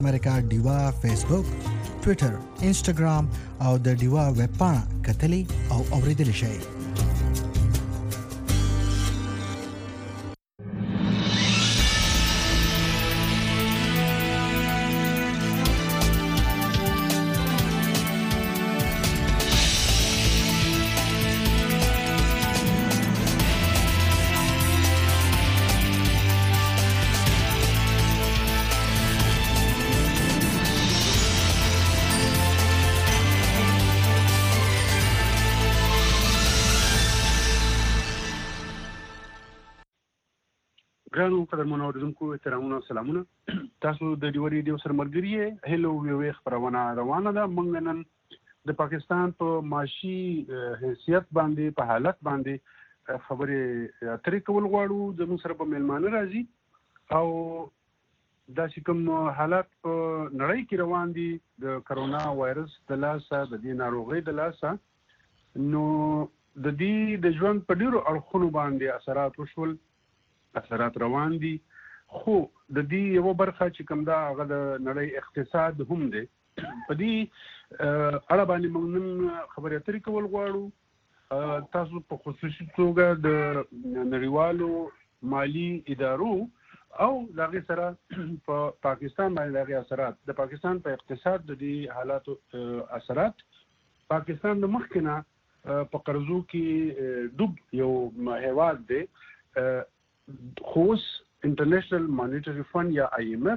امریکا ډیوا فیسبوک ټویټر انسټاګرام او د ډیوا ویب پاڼه کتلی او اوریدلی شئ. ګرانو قدرمنو اوریدونکو احترامونه او سلامونه. تاسو د ډیوا ریډیو سره ملګري یې. هلو ویو خبرونه روانه ده. موږ نن د پاکستان په معاشي حیثیت باندې په حالت باندې خبرې اترې کول غواړو. زموږ سره به میلمانه راځي او دا چې کوم حالات په نړۍ کې روان دي د کرونا وایرس د لاسه د دې ناروغۍ د لاسه، نو د دې د ژوند په ډیرو اړخونو باندې اثرات وشول، اثرات روان دي. خو د دې یو برخه چې کوم دا هغه د نړۍ اقتصاد هم دی. په دې اړه باندې موږ نن خبرې اترې کول غواړو. تاسو په خصوصي توګه د نړیوالو مالی ادارو او د هغې سره په پاکستان باندې د هغې اثرات، د پاکستان په اقتصاد د دې حالاتو اثرات، پاکستان د مخکې نه په قرضو کې ډوب یو هیواد دی. خوس انټرنیشنل مانیټری فند یا IMF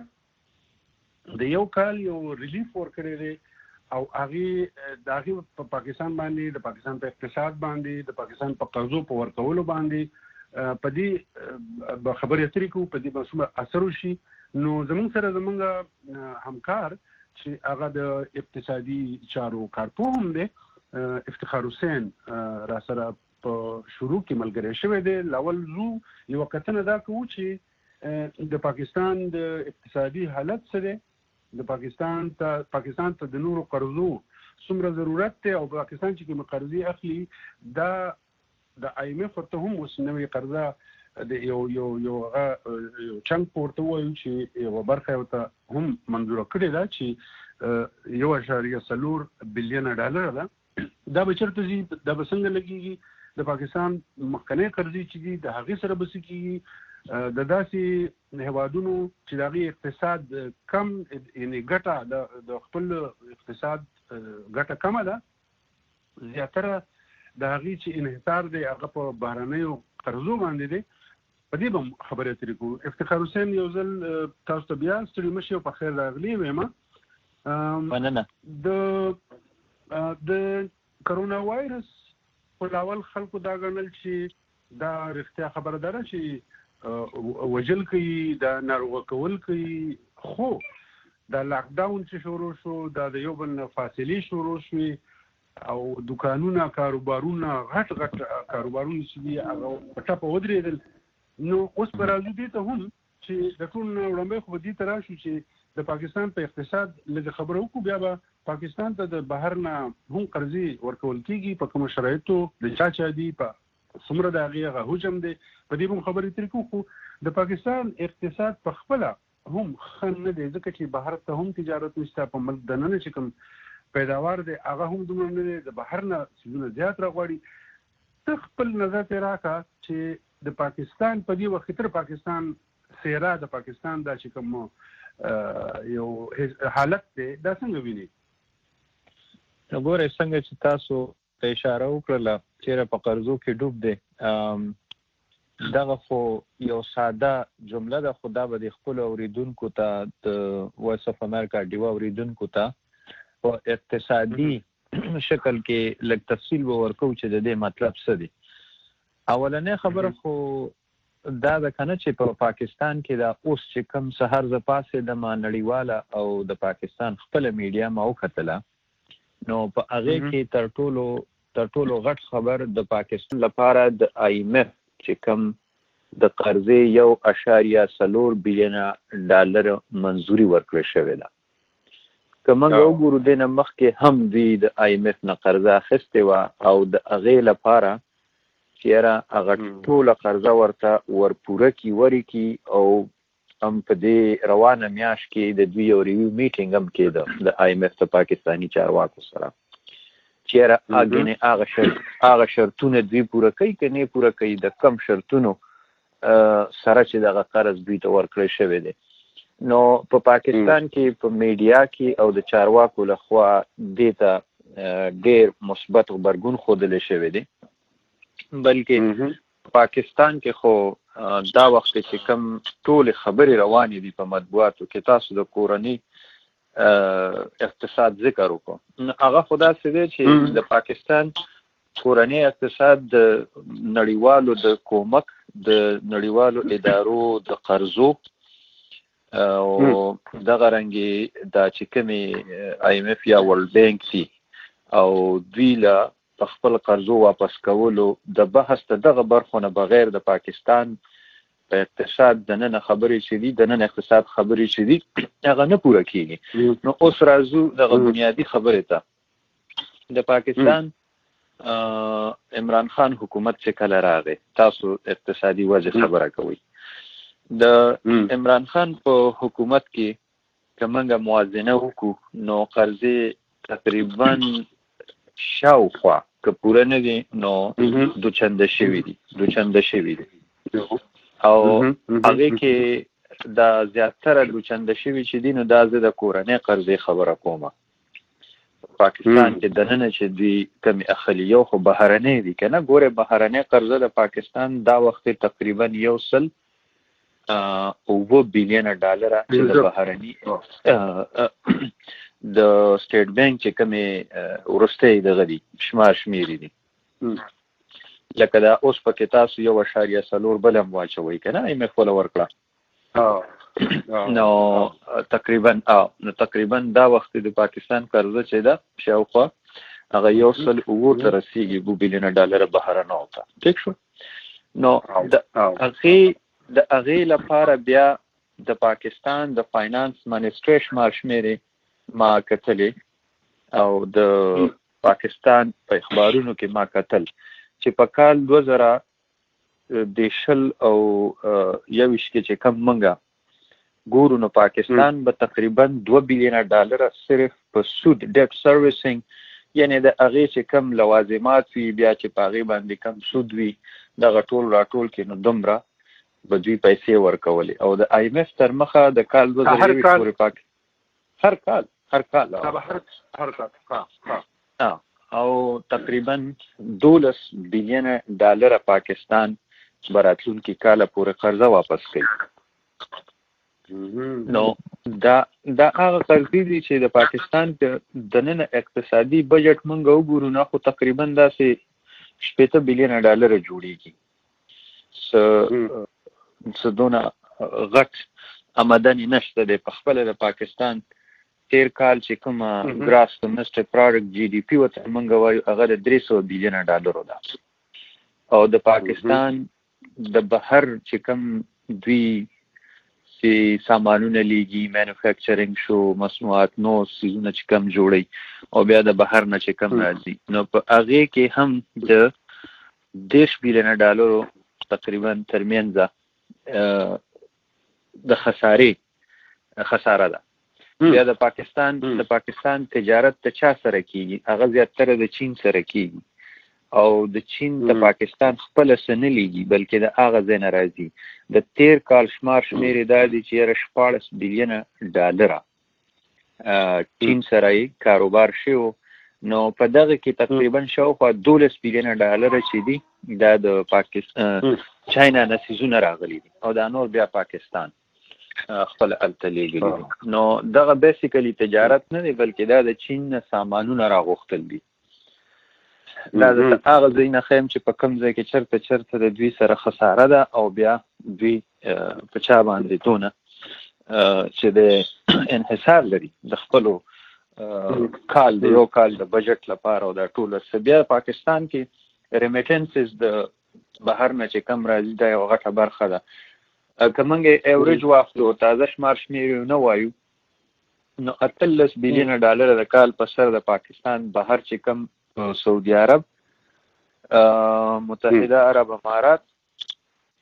د یو کال یو ریلیف ورکړی دی او هغې د هغې په پاکستان باندې، د پاکستان په اقتصاد باندې، د پاکستان په قرضو په ورکولو باندې په دې خبرې اترې کوو، په دې به اثر وشي. نو زموږ سره زموږ همکار چې هغه د اقتصادي چارو کارپوه هم دی، افتخار حسین، را سره په شروع کې ملګری شوی دی. لاول زو یو کتنه دا کوو چې د پاکستان د اقتصادي حالت څه دی، د پاکستان ته د نورو قرضو څومره ضرورت دی، او پاکستان چې کوم قرضې اخلي دا د IMF ورته هم اوس نوې قرضه د یو چنګ پورته وایو چې یوه برخه یې ورته هم منظوره کړې ده چې 1.4 بلین ډالر ده. دا به چېرته ځي، دا به څنګه لګېږي، د پاکستان مخکنی قرضې چې دي د هغې سره به څه کېږي، د داسې هیوادونو چې د هغې اقتصاد کم، یعنې ګټه د خپل اقتصاد ګټه کمه ده، زیاتره د هغې چې انحصار دی هغه په بهرنیو قرضو باندې دی. په دې به خبرې اترې کوو. افتخار حسین، یو ځل تاسو ته بیا ستړي مه شئ او په خیر راغلي ویمه. مننه. د کرونا وایرس په لاول خلکو دا ګڼل چې دا رښتیا خبره ده چې وژل کوي، دا ناروغه کول کوي. خو دا لاکډاون چې شروع شو، دا د یو بل نه فاصلې شروع شوې او دکانونه، کاروبارونه، غټ کاروبارونه چې دي هغه په ټپه ودرېدل. نو اوس به راځو دې ته هم چې د ټول نه وړاندې خو به دې ته راشو چې د پاکستان په اقتصاد لږ خبره وکړو، بیا به پاکستان ته د بهر نه هم قرضې ورکول کېږي، په کومو شرایطو د چا دي، په څومره د هغې هغه حجم دی، په دې به هم خبرې اترې کوو. خو د پاکستان اقتصاد په خپله هم ښه نه دی، ځکه چې بهر ته هم تجارت نشته، په ملک دننه چې کوم پیداوار دی هغه هم دومره نه دی، د بهر نه څیزونه زیات راغواړي. ته خپل نظر ته راکړه چې د پاکستان په دې وخت تر پاکستان څیره، د پاکستان دا چې کوم یو حالت دی دا څنګه ویني؟ ګوره څنګه چې تاسو ته اشاره وکړله چېرې په قرضو کې ډوب دی، دغه خو یو ساده جمله ده، خو دا به د خپلو اورېدونکو ته، د وایس اف امریکا ډیوا اورېدونکو ته په اقتصادي شکل کې لږ تفصیل به ورکوو چې د دې مطلب څه دی. اولنۍ خبره خو دا ده که نه چې په پاکستان کې دا اوس چې کوم سهار زه پاڅېدم نړیواله او د پاکستان خپله میډیا ما وکتله، نو په هغې کې تر ټولو غټ خبر د پاکستان لپاره د IMF چې کوم د قرضې 1.4 بلین ډالر منظوري ورکړې شوې ده. که موږ وګورو دې نه مخکې هم دوی د IMF نه قرضه اخیستې وه او د هغې لپاره چې یاره هغه ټوله قرضه ورته ورپوره کړي، ورکړي او هم په دې روانه میاشت کې د دوی یو ریویو میټینګ هم کېده د آی ایم ایف د پاکستاني چارواکو سره، چیرې هغه شرطونه دوی پوره کوي که نه پوره کوي، د کم شرطونو سره چې دغه قرض دوی ته ورکړی شوی دی. نو په پاکستان کې په میډیا کې او د چارواکو لخوا دې ته ډېر مثبت غبرګون ښودلی شوی دی، بلکې پاکستان کې خو دا وخت چې کوم ټولې خبرې روانې دي په مطبوعاتو کې، تاسو د کورني اقتصاد ذکر وکړو، هغه خو داسې دی چې د پاکستان کورني اقتصاد د نړیوالو د کومک د نړیوالو ادارو د قرضو او دغه رنګې دا چې کومې آی ایم ایف یا ورلډ بینک دي او دوی له په خپل قرضو واپس کولو د بحث ته دغه برخو نه بغیر د پاکستان په اقتصاد د نن خبرې چې دي، د نن اقتصاد خبرې چې دي هغه نه پوره کېږي. نو اوس راځو دغه بنیادي خبرې ته. د پاکستان عمران خان حکومت چې کله راغی، تاسو اقتصادي وضع خبره کوئ، د عمران خان په حکومت کې که موږ موازنه وکړو نو قرضې تقریبا شاوخوا که پوره نه دي نو دوچنده شوي دي او هغې کې دا زیاتره دوچنده شوي چې دي نو دا زه د کورنۍ قرضې خبره کومه. پاکستان کې دننه چې دوی کمې اخلي یو خو بهرنۍ دي که نه، ګورې بهرنۍ قرضه د پاکستان دا وخت تقریبا $1.9 بلیونه چې د بهرني د سټیټ بانک چې کومې وروستۍ دغه دي شمیرې دي، لکه دا اوس پکې تاسو 1.4 بل هم واچوئ که نه، آی ایم ایف وله ورکړه نو تقریبا دا وخت د پاکستان قرضه چې ده شاوخوا هغه $1.9 ته رسېږي $2 بلیونه بهرنو ته. ټیک شو. نو د هغې لپاره بیا د پاکستان د فاینانس منسټري شمېرې ما کتلې او د پاکستان په اخبارونو کې ما کتل چې په کال 2020 او 21 کې چې کم منګه ګورو نو پاکستان به تقریبا $2 بلیونه صرف په سود ډیټ سروسینګ، یعنی د هغې چې کم لوازمات وي بیا چې په هغې باندې کم سود وي دغه ټول راټول کې نو دومره به دوی پیسې ورکولې. او د آی ایم ایف تر مخه د کال 2020 پورې هر کال او تقریبا $12 بلیونه پاکستان براتلونکي کاله پورې قرضه واپس کوي. نو دا هغه قرضې دي چې د پاکستان د نن اقتصادي بجټ موږ وګورو نو خو تقریبا داسې $80 بلیونه جوړیږي. څه دونه غټ آمدني نشته دی په خپله د پاکستان. تیر کال چې کومه ګراس ډومسټک پروډکټ جی ډي پی ورته موږ وایو هغه د $300 بلیونه ده، او د پاکستان د بهر چې کوم دوی چې سامانونه لیږي مینوفیکچرینګ شو مصنوعات نو څیزونه چې کم جوړي او بیا د بهر نه چې کم راځي نو په هغې کې هم د $10 بلیونه تقریبا ترمنځه د خساره ده. بیا د پاکستان تجارت د چا سره کیږي؟ هغه زیاتره د چین سره کیږي او د چین د پاکستان خپل څه نه لیږي بلکې د هغه ځای نه راځي. د تیر کال شمېرې دا دي چې $16 بلیونه چین سره یې کاروبار شوی، نو په دغه کې تقریبا شاوخوا $12 بلیونه چې دي دا د پاکستان چاینا نه څیزونه راغلي دي او دا نور بیا پاکستان خپل الته لیږلي. نو دغه بیسیکلی تجارت نه دی بلکې دا د چین نه سامانونه راغوښتل دي. دا د هغه ځای نه ښیم چې په کوم ځای کې چرته د دوی سره خساره ده او بیا دوی په چا باندې دونه چې د انحصار لري د خپلو کال د یو کال د بجټ لپاره او دا ټوله څه. بیا پاکستان کې ریمیټنسز د بهر نه چې کم راځي دا یوه غټه برخه ده. که موږ ایوریج واخلو تازه شمېرې نه وایو نو $18 بلیونه د کال په سر د پاکستان بهر چې کم سعودي عرب، متحده عرب امارات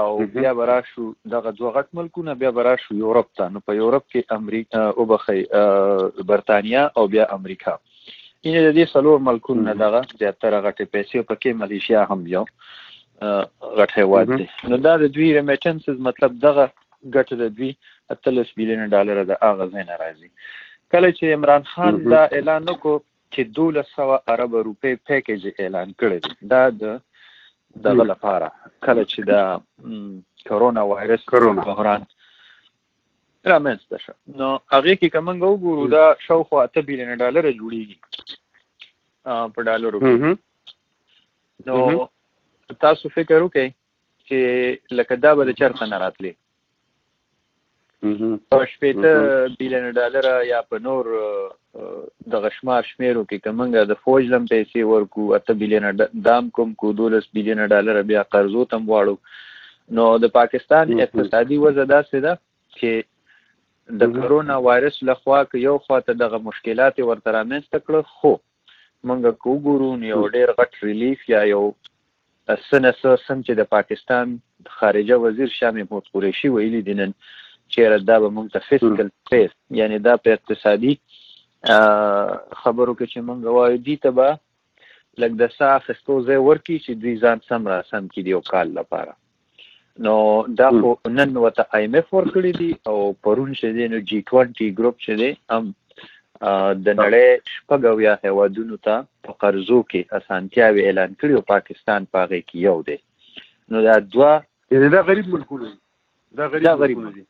او بیا براشو دغه دوه غټ ملکونه بیا براشو یورپ ته. نو په یورپ کې امریکا او بخي برتانیا او بیا امریکا. ان د دې څلور ملکونه دغه زیاتره غټه پیسې پکې ملیشیا هم یو غټ هیواد دی. نو دا د دوی ریمیټنسز مطلب دغه ګټه د دوی $13 بلین د هغه ځای نه راځي. کله چې عمران خان دا اعلان وکړ چې 1200 ارب روپۍ پیکیج اعلان کړی دا د دغه لپاره کله چې دا کرونا وایرس بحران رامنځته شو، نو هغه کې کومنګ وګورو دا شاوخوا $8 بلین جوړیږي په ډالرو کې. نو تاسو فکر وکړئ چې لکه دا به چرته نه راتلی په $8 بلین یا په نور د غشمار شمیرو کې کومنګ د فوج لم پیسې ورکو $8 بلین دام کوم کو $12 بلین بیا قرضو تم واړو. نو د پاکستان اقتصادي وضع داسې ده چې د کرونا وایرس لخوا که یو خواته دغه مشکلات ورته رامنځته کړه، خو موږ که وګورو یو ډېر غټ ریلیف یا یو سم چې د پاکستان خارجه وزیر شاه محمود قریشي ویلي دي نن چې دا به موږ ته فیسکل پیس یعنی دا په اقتصادي خبرو کې چې موږ وایو دي ته به لږ د ساه اخیستو ځای ورکړي چې دوی ځان سم کړي د یو کال لپاره. نو دا خو نن ورته IMF ورکړي دي او پرون چې دی نو G20 ګروپ چې دی هم د نړۍ 70 هیوادونو ته په قرضو کې اسانتیاوې اعلان کړي او پاکستان په هغې کې یو دی. نو دا دوه یعنې دا غریب ملکونه دي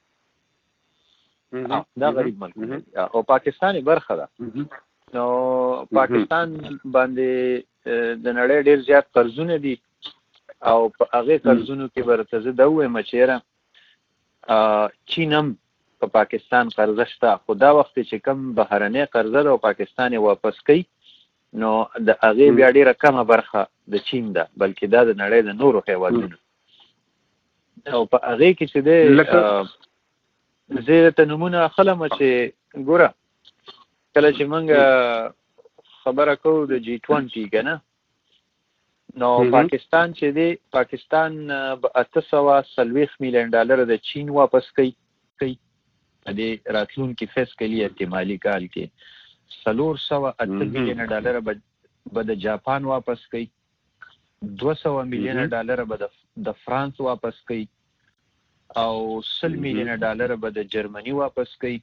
دا غریب ملکونه دي او پاکستان برخه ده. نو پاکستان باندې د نړۍ ډېر زیات قرضونه دي او په هغې قرضونو کې برته زه دا ووایم چې چین هم په پاکستان قرضه شته، خو دا وخت چې کم بهرنۍ قرضه ده او پاکستان یې واپس کوي نو د هغې بیا ډېره کمه برخه د چین ده، بلکې دا د نړۍ د نورو هیوادونو او په هغې کې چې دی زه ته نمونه اخلم چې ګوره کله چې موږ خبره کوو د G20 که نه، نو پاکستان چې دی پاکستان به $840 ملین د چین واپس کوي په دې راتلونکي فیسکلي احتمالي کال کې. $408 ملین به د جاپان واپس کوي، $200 ملین به د فرانس واپس کوي او $100 ملین به د جرمني واپس کوي،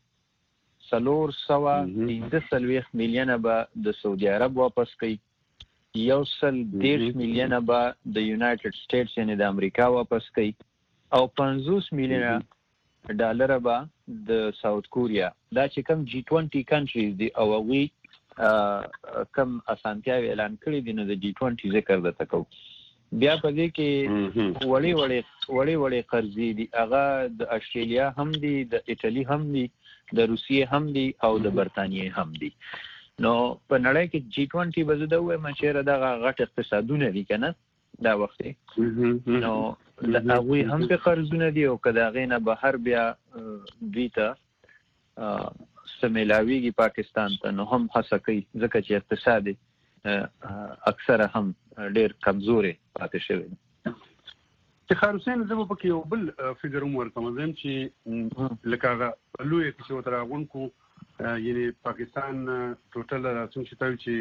$415 ملین به د سعودي عرب واپس کوي، $110 ملین به د یونایټډ سټیټس یعنی د امریکا واپس کوي او $50 ملین به د ساوث کوریا. دا چې کم G20 کنټریز دي او هغوی کم اسانتیاوې اعلان کړي دي نو د G20 ذکر درته کوو. بیا په دې کې وړې قرضې دي، هغه د استرالیا هم دي، د ایټالي هم دي، د روسیې هم دي او د برتانیې هم دي. نو په نړۍ کې G20 به زه دا ووایم چې دغه غټ اقتصادونه دي که نه دا وخت نو د هغوی هم په قرضونه دي او که د هغې نه بهر بیا دوی ته څه میلاویږي پاکستان ته نو هم هڅه کوي ځکه چې اقتصاد اکثره هم ډېر کمزورې پاتې شوی دی. افتخار حسین زه به پکې یو بل فګر هم ورکوم زم چې لکه هغه لویه کیسې ورته راغونډ کړو یعنې پاکستان ټوټل څومره چې ته وایي چې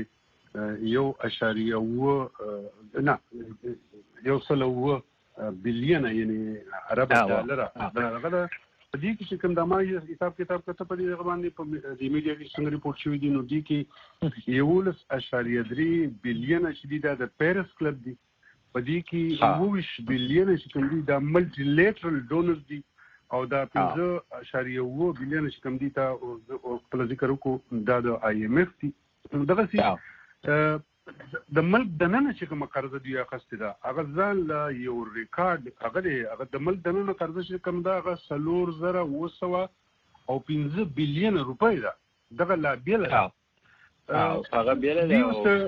1.7 بلین یعنې ارب ډالره هغه ده. په دې کې چې کوم د ما حساب کتاب کته په دې باندې په دې میډیا کې څنګه ریپورټ شوی دي نو دې کې 11.3 بلین چې دي د پیرس کلب دي، په دې کې 20 بلین چې کوم دي د ملټي لیټرل ډونرز دي او دا 15.1 بلین چې کوم دي ته په ذکر وکړو دا د IMF دي. دغه سي د ملک دننه چې کومه قرضه دی اخیستې ده هغه ځان له یو ریکارډ هغه د ملک دننه قرضه چې کوم ده هغه 4,915 بلین روپۍ ده. دغه لا بیله ده هغه بیله ده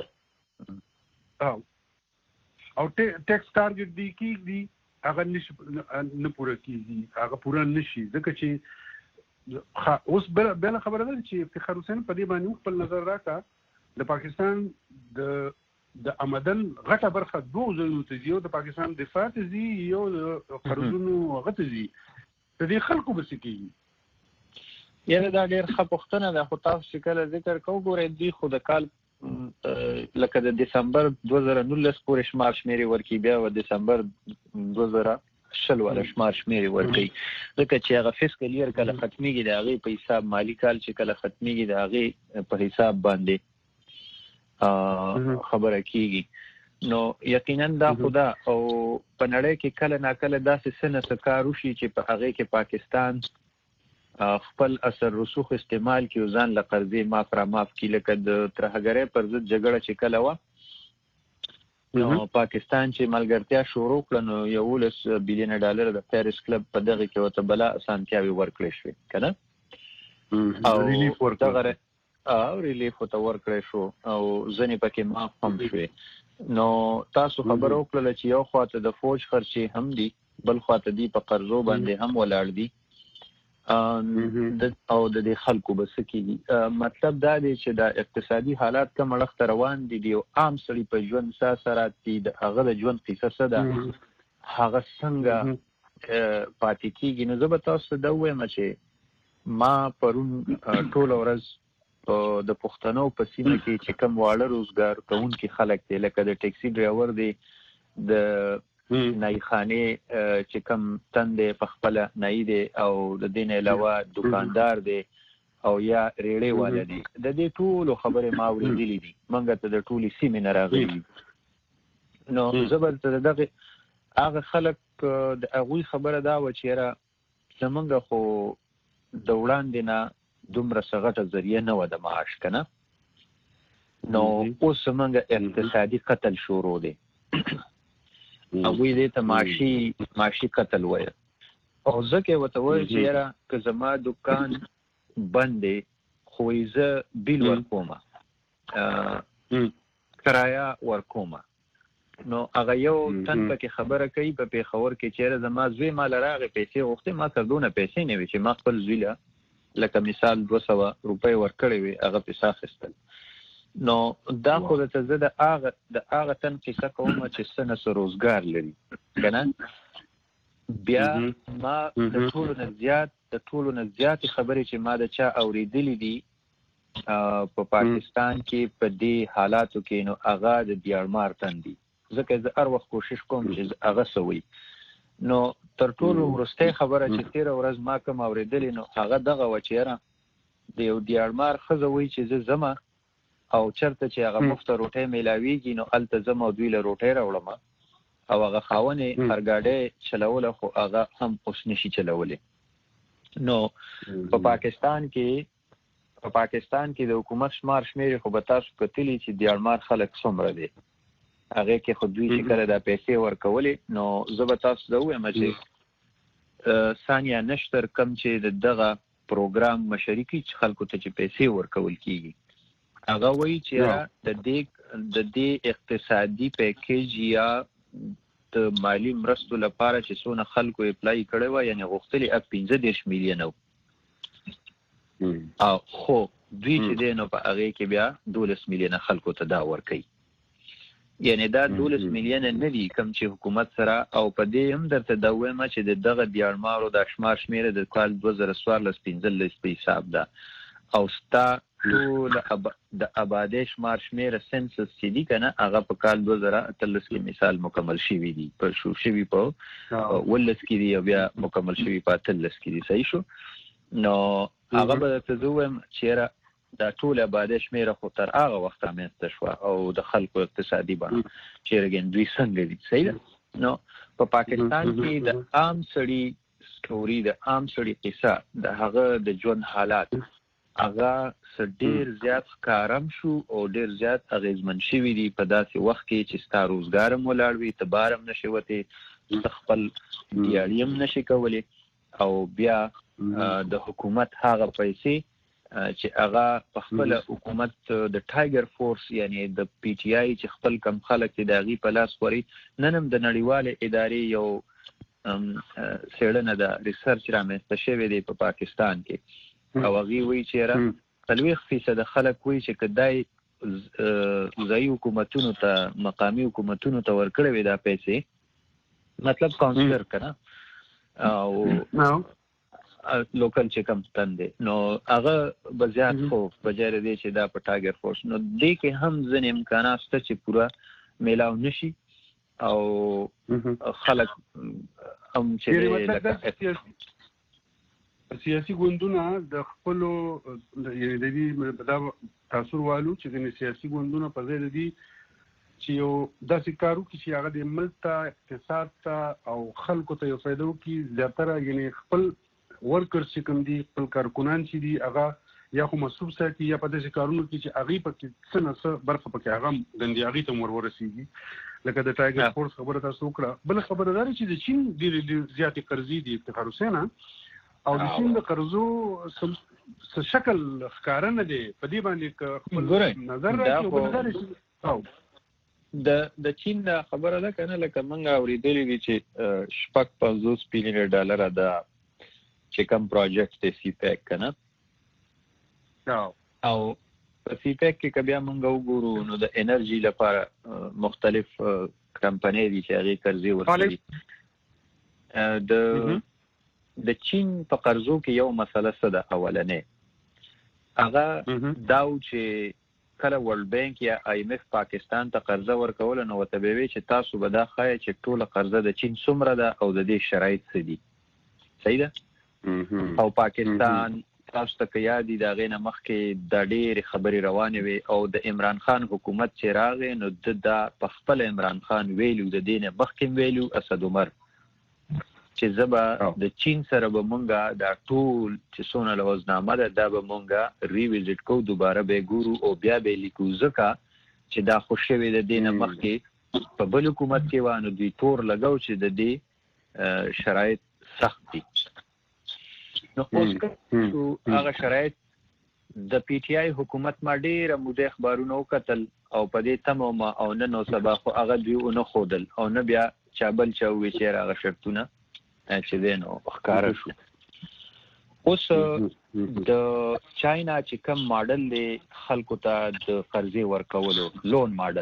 او ټیکس ټارګټ دی کېږدي هغه نه پوره کېږي، هغه پوره نشي ځکه چې اوس بله خبره ده چې افتخار حسین په دې باندې خپل نظر راکړه. د پاکستان د د آمدن غټه برخه دوه ځایونو ته ځي، یو د پاکستان دفاع ته ځي، یو د قرضونو هغه ته ځي. د دې خلکو به څه کېږي؟ یاره دا ډېر ښه پوښتنه ده، خو تاسو چې کله ذکر کوو ګورئ دوی خو د کال لکه د دسمبر 2019 پورې شمار شمېرې ورکوي، بیا و دسمبر 2020 والا شمار شمېرې ورکوي، ځکه چې هغه فسکل ییر کله ختمیږي د هغې په حساب، مالي کال چې کله ختمیږي د هغې په حساب باندې خبره کیږي. نو یقینا دا خدا او په نړۍ کې کله ناکله داسې څه نه څه کار وشي چې په هغې کې پاکستان خپل اثر رسوخ استعمال کړي او ځان له قرضې معاف کړي. لکه د ترهګرۍ پر ضد جګړه چې کله وه نو پاکستان چې ملګرتیا شروع کړه نو $11 بلین د پیرس کلب په دغه کې ورته بلا اسانتیاوې ورکړې شوې که نه، او دغه ریلیف ورته ورکړی شو او ځینې پکې معاف هم شوې. نو تاسو خبره وکړله چې یو خواته د فوج خرچې هم دي، بل خواته دي په قرضو باندې هم ولاړ دي، او د دې خلکو به څه کېږي. مطلب دا دی چې دا اقتصادي حالات کوم اړخ ته روان دي، د یو عام سړي په ژوند څه اثرات دي، د هغه د ژوند قصه څه ده، هغه څنګه پاتې کېږي. نو زه به تاسو ته دا ووایم چې ما پرون ټوله ورځ د پښتنو په سیمه کې چې کوم واړه روزګار کوونکي خلک دي، لکه د ټیکسي ډرایور دی، د نایي خانې چې کوم تن دی په خپله نایي دی، او د دې نه علاوه دکاندار دی او یا ریړې والا دی، د دې ټولو خبرې ما اورېدلې دي، موږ ته د ټولې سیمې نه راغلي. نو زه به ته د دغې هغه خلک د هغوی خبره دا وه چې یاره زمونږ خو د وړاندې نه دومره څه غټه ذریعه نه وه د معاش که نه، نو اوس زمونږ اقتصادي قتل شروع دی. هغوی دې ته معاشي قتل وایه، او ځکه یې ورته وایي چې یاره که زما دکان بند دی خو زه بیل ورکومه، کرایه ورکومه. نو هغه یو تن پکې خبره کوي په پېښور کې چې یاره زما زوی ما له راغې پیسې غوښتې، ما تر دونه پیسې نه وي چې ما خپل زوی له لکه مثال 200 روپۍ ورکړې وي، هغه پیسې اخیستل. نو دا خو درته زه د هغه تن قصه کوم چې څه نه څه روزګار لري که نه. بیا ما د ټولو نه زیاتې خبرې چې ما د چا اورېدلې دي په پاکستان کې په دې حالاتو کې، نو هغه د دیارمار تن دي، ځکه زه هر وخت کوشش کوم چې هغه څه وي. نو تر ټولو وروستۍ خبره چې تېره ورځ ما کوم اورېدلې نو هغه دغه وه چې یاره د یو دیارمار ښځه وایي چې زه ځمه او چېرته چې هغه مفته روټۍ میلاویږي نو هلته ځم او دوی له روټۍ راوړم، او هغه خاوند یې هرګاډۍ چلوله خو هغه هم اوس نشي چلولی. نو په پاکستان کې د حکومت شمار شمېرې خو به تاسو کتلي چې دیارمار خلک څومره دی، هغې کې خو دوی چې کله دا پیسې ورکولې. نو زه به تاسو ته ووایم چې ثانیه نشتر کم چې د دغه پروګرام مشري کوي چې خلکو ته چې پیسې ورکول کېږي، هغه وایي چې د دې اقتصادي پیکیج یا د مالي مرستو لپاره چې څونه خلکو اپلای کړی وه، یعنې غوښتلي 15 میلیونه او خو دوی چې دی نو په هغې کې بیا 12 میلیونه خلکو ته دا ورکوي. یعنې دا 12 میلیونه نه دي کوم چې حکومت سره، او په دې هم درته دا ووایم چې د دغه دیارمارو دا شمار شمېره د کال 2014-15 په حساب ده، او ستا ټول د آبادۍ شمار شمېره سنسس چې دي که نه هغه په کال 2018 کې مثال مکمل شوي دي، په شروع شوي په 19 کې دي او بیا مکمل شوي په 18 کې دي. صحیح شو. نو هغه به درته زه ووایم چې دا ټول آبادۍ شمېره خو تر هغه وخته منځته شوه او د خلکو اقتصادي بڼه چې رګین دوی څنګه دي. صحیح ده. نو په پاکستان کې د عام سړي سټوري، د عام سړي قصه، د هغه د ژوند حالات هغه څه ډېر زیات ښکارم شو او ډېر زیات اغېزمن شوي دي په داسې وخت کې چې ستا روزګار هم ولاړ وي، ته بار هم نشې وتې، ته خپل دیاړي هم نشې کولی، او بیا د حکومت هغه پیسې چې هغه په خپله حکومت د ټایګر فورس یعنې د پی ټي آی چې خپل کم خلک چې د هغې په لاس وري، نن هم د نړیوالې ادارې یو څېړنه ده، ریسرچ رامنځته شوی دی په پاکستان کې، او هغې وایي چې یاره 40% خلک وایي چې که دای ځایي حکومتونو ته مقامي حکومتونو ته ورکړې وي دا پیسې مطلب کاونسلر کنه او لوکل چې کم ستند نو هغه بزیات خو بجای دې چې دا په ټاګر فورس نو دې کې هم ځین امکانات شته چې پورا میلاو نشي او خلک هم چې سیاسي ګوندونه د خپل یعنی د دې تاثیر والو چې د سیاسي ګوندونه په ځای دي چې یو داسې کارو کې چې هغه د ملت ته اقتصاد ته او خلکو ته یو فایده وکړي زیاتره یعنی خپل ورکرز چې کوم دي خپل کارکونان چې دي هغه یا خو مصروف ساتي یا په داسې کارونو کې چې هغې پکې څه نه څه برخه پکې هغه دندې هغې ته ورسېږي لکه د ټایګر فورس خبره تاسو وکړه بله خبره دا چې د چین ډېرې زیاتې قرضې دي افتخار حسین او د چین د قرضو څه شکل ښکاره نه دی په دې باندې خپل نظر راکړي د چین دا خبره ده کنه لکه موږ اورېدلې دي چې $50 بلین دا چې کوم پروجیکټ دی سی پیک کنه او په سی پیک کې کبیا موږ وګورو نو د انرژي لپاره مختلف کمپنۍ دي چې هغه قرضې ورکړي د چین په قرضو کې یو مسله څه ده اولنې هغه داو چې کله ورلد بانک یا آی ایم اف پاکستان ته قرضه ورکول نو وته به وی چې تاسو به دا خای چې ټول قرضه د چین څومره ده او د دې شرایط څه دي صحیح ده او پاکستان تاسو ته یاد دي دا غینه مخکې د ډېر خبري روانه وي او د عمران خان حکومت چې راغی نو د په خپل عمران خان ویلو د دینه مخکې ویلو اسد عمر چې زبا د چین سره به مونږه دا ټول چې څونه لوزنامه ده دا به مونږه ریویزټ کو دوباره به ګورو او بیا به لیکو ځکه چې دا خوشوي د دینه مخکې په بل حکومت کې وانه دوی تور لګاو چې د دې شرایط سخت دي نو اوس هغه شرایط د پی ټی آی حکومت ما ډېر موده اخبارونه وکتل او په دې تمه ما او نن نو سبا خو هغه دوی نه خودل او نه بیا چابل چوي چې هغه شرطونه چې دینو ښکارا شو اوس د چاینا چې کوم ماډل دی خلکو ته د قرضې ورکولو لون ماډل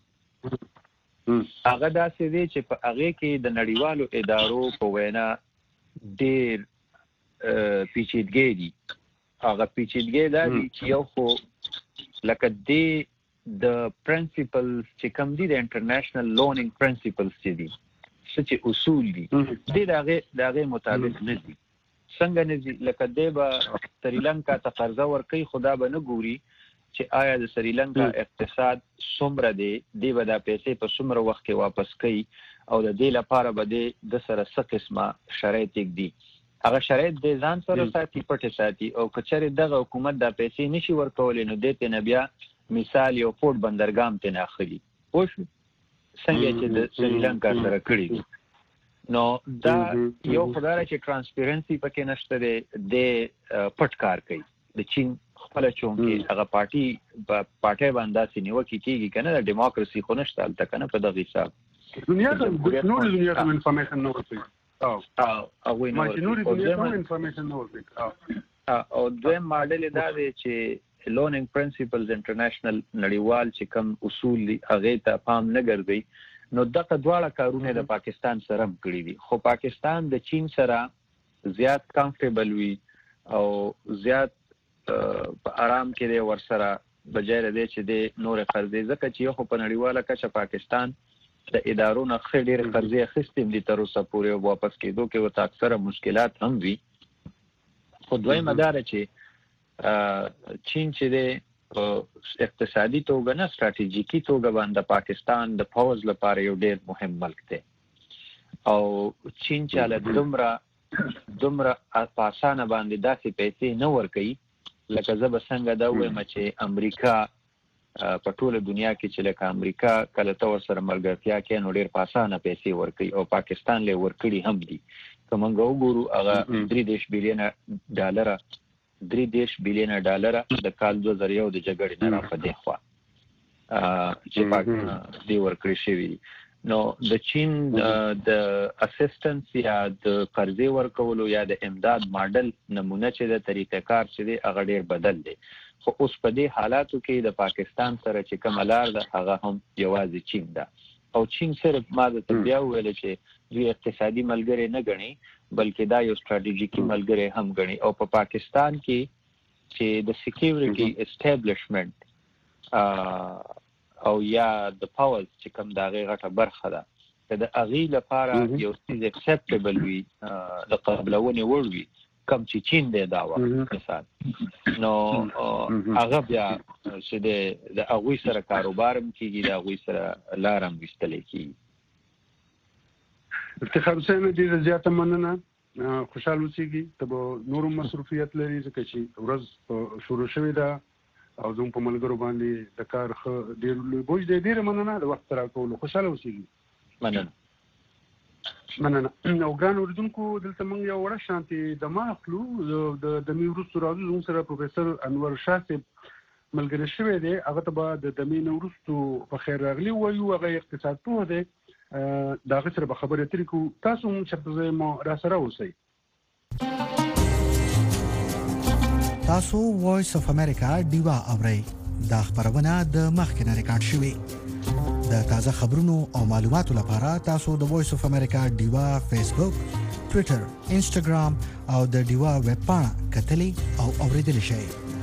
هغه داسې دی چې په هغه کې د نړیوالو ادارو په وینا ډېر پیچیدګي دي هغه پیچیدګي دا دي چې یو خو لکه د پرنسپلز چې کوم دي د انټرنیشنل لونینګ پرنسپلز چې دي چې اصول دي دغه مطابق نه دي څنګه نه دي لکه دیبا سریلانکا ته قرضه ورکړي خدا به نه ګوري چې آیا د سریلانکا اقتصاد څومره دی دیبا د پیسې په څومره وخت کې واپس کوي او د دې لپاره به د سره څه قسمه شرایط دي هغه شرایط د ځان سره ساتي پټه ساتي او کچره دغه حکومت د پیسې نشي ورکول نو دته نه بیا مثال یو پورت بندرګام ته نه اخلي او څنګه چې د سریلانکا سره کړی نو دا یو خدای چې ترانسپیرنسي پکې نشته د پټ کار کوي د چین خپل چونکې هغه پارټي باندې سینیوکي کیږي کنه د دیموکراسي خو نشته البته کنه په دغه حساب دنیا ته انفارمیشن نو ورکړي او دویم ماډل دا دی چې لونینګ پرنسپلز انټرنیشنل نړیوال چې کوم اصول دي هغه ته پام نه ګرځي نو دغه دواړه کارونه د پاکستان سره هم کړی دي خو پاکستان د چین سره زیات کمفورټبل وي او زیات آرام کې دی ورسره بجای دې چې د نور قرضې ځکه چې یو په نړیواله کچه پاکستان د ادارو نه ډېر قرضې اخیستې دي تر اوسه پورې واپس کېدو کې وته اکثره مشکلات هم وي خو دوی مدار چې چین چې د اقتصادي توګه نه ستراتیژیکي توګه باندې پاکستان د فوج لپاره یو ډېر مهم ملک دی او چین چې له دومره آسانه باندې داسې پیسې نه ورکوي لکه زه به څنګه دا وایم چې امریکا په ټوله دنیا کې چې لکه امریکا کله ته ورسره ملګرتیا کوي نو ډېر په اسانه پیسې ورکوي او پاکستان له ورکړي هم دي که موږ وګورو هغه $3 بلین د کال 2001 د جګړې نه راپدې خوا چې پاکستان دی ورکړي شوی نو د چین د اسسټنس یا د قرضې ورکولو یا د امداد ماډل نمونه چې د طریقې کار چې دی هغه ډېر بدل دی خو اوس په دې حالاتو کې د پاکستان سره چې کومه لار ده هغه هم یوازې چین ده او چین صرف ما د بیا ویل چې دوی اقتصادي ملګری نه ګڼي بلکې دا یو ستراتیژیکي ملګری هم ګڼي او په پاکستان کې چې د سکیورټي اسټابلیشمنت او یا د پاورز چې کوم د هغې غټه برخه ده د هغې لپاره یو څیز اکسپټیبل وي د قبلونې وړ وي کم چې چین دی دا وخت مثال نو هغه بیا چې د هغوی سره کاروبار هم کېږي د هغوی سره لار هم ویستلی کېږي افتخار حسین ډېره زیاته مننه خوشحال اوسېږي ته به نور مصروفیت لري ځکه چې ورځ شروع شوې ده او زموږ په ملګرو باندې د کار ښه ډېر لوی بوج دی ډېره مننه د وخت راکولو خوشحاله اوسېږي مننه او ګران اورېدونکو دلته موږ یو وړه شانتې دمه اخلو د دمې وروستو راځو زموږ سره پروفیسر انور شاه صاحب ملګری شوی دی هغه ته به د دمې نه وروستو په خیر راغلي ووایو هغه اقتصاد پوه دی د هغه سره به خبرې اترې کوو تاسو هم چېرته ځای مو راسره اوسئ تاسو وایس اف امریکا ډیوا اورئ دا خبرونه د مخکې نه ریکارډ شوې د تازه خبرونو او معلوماتو لپاره تاسو د وایس اف امریکا ډیوا فیسبوک ټوئیټر انسټاګرام او د ډیوا ویب پاڼه کتلی او اوریدلی شئ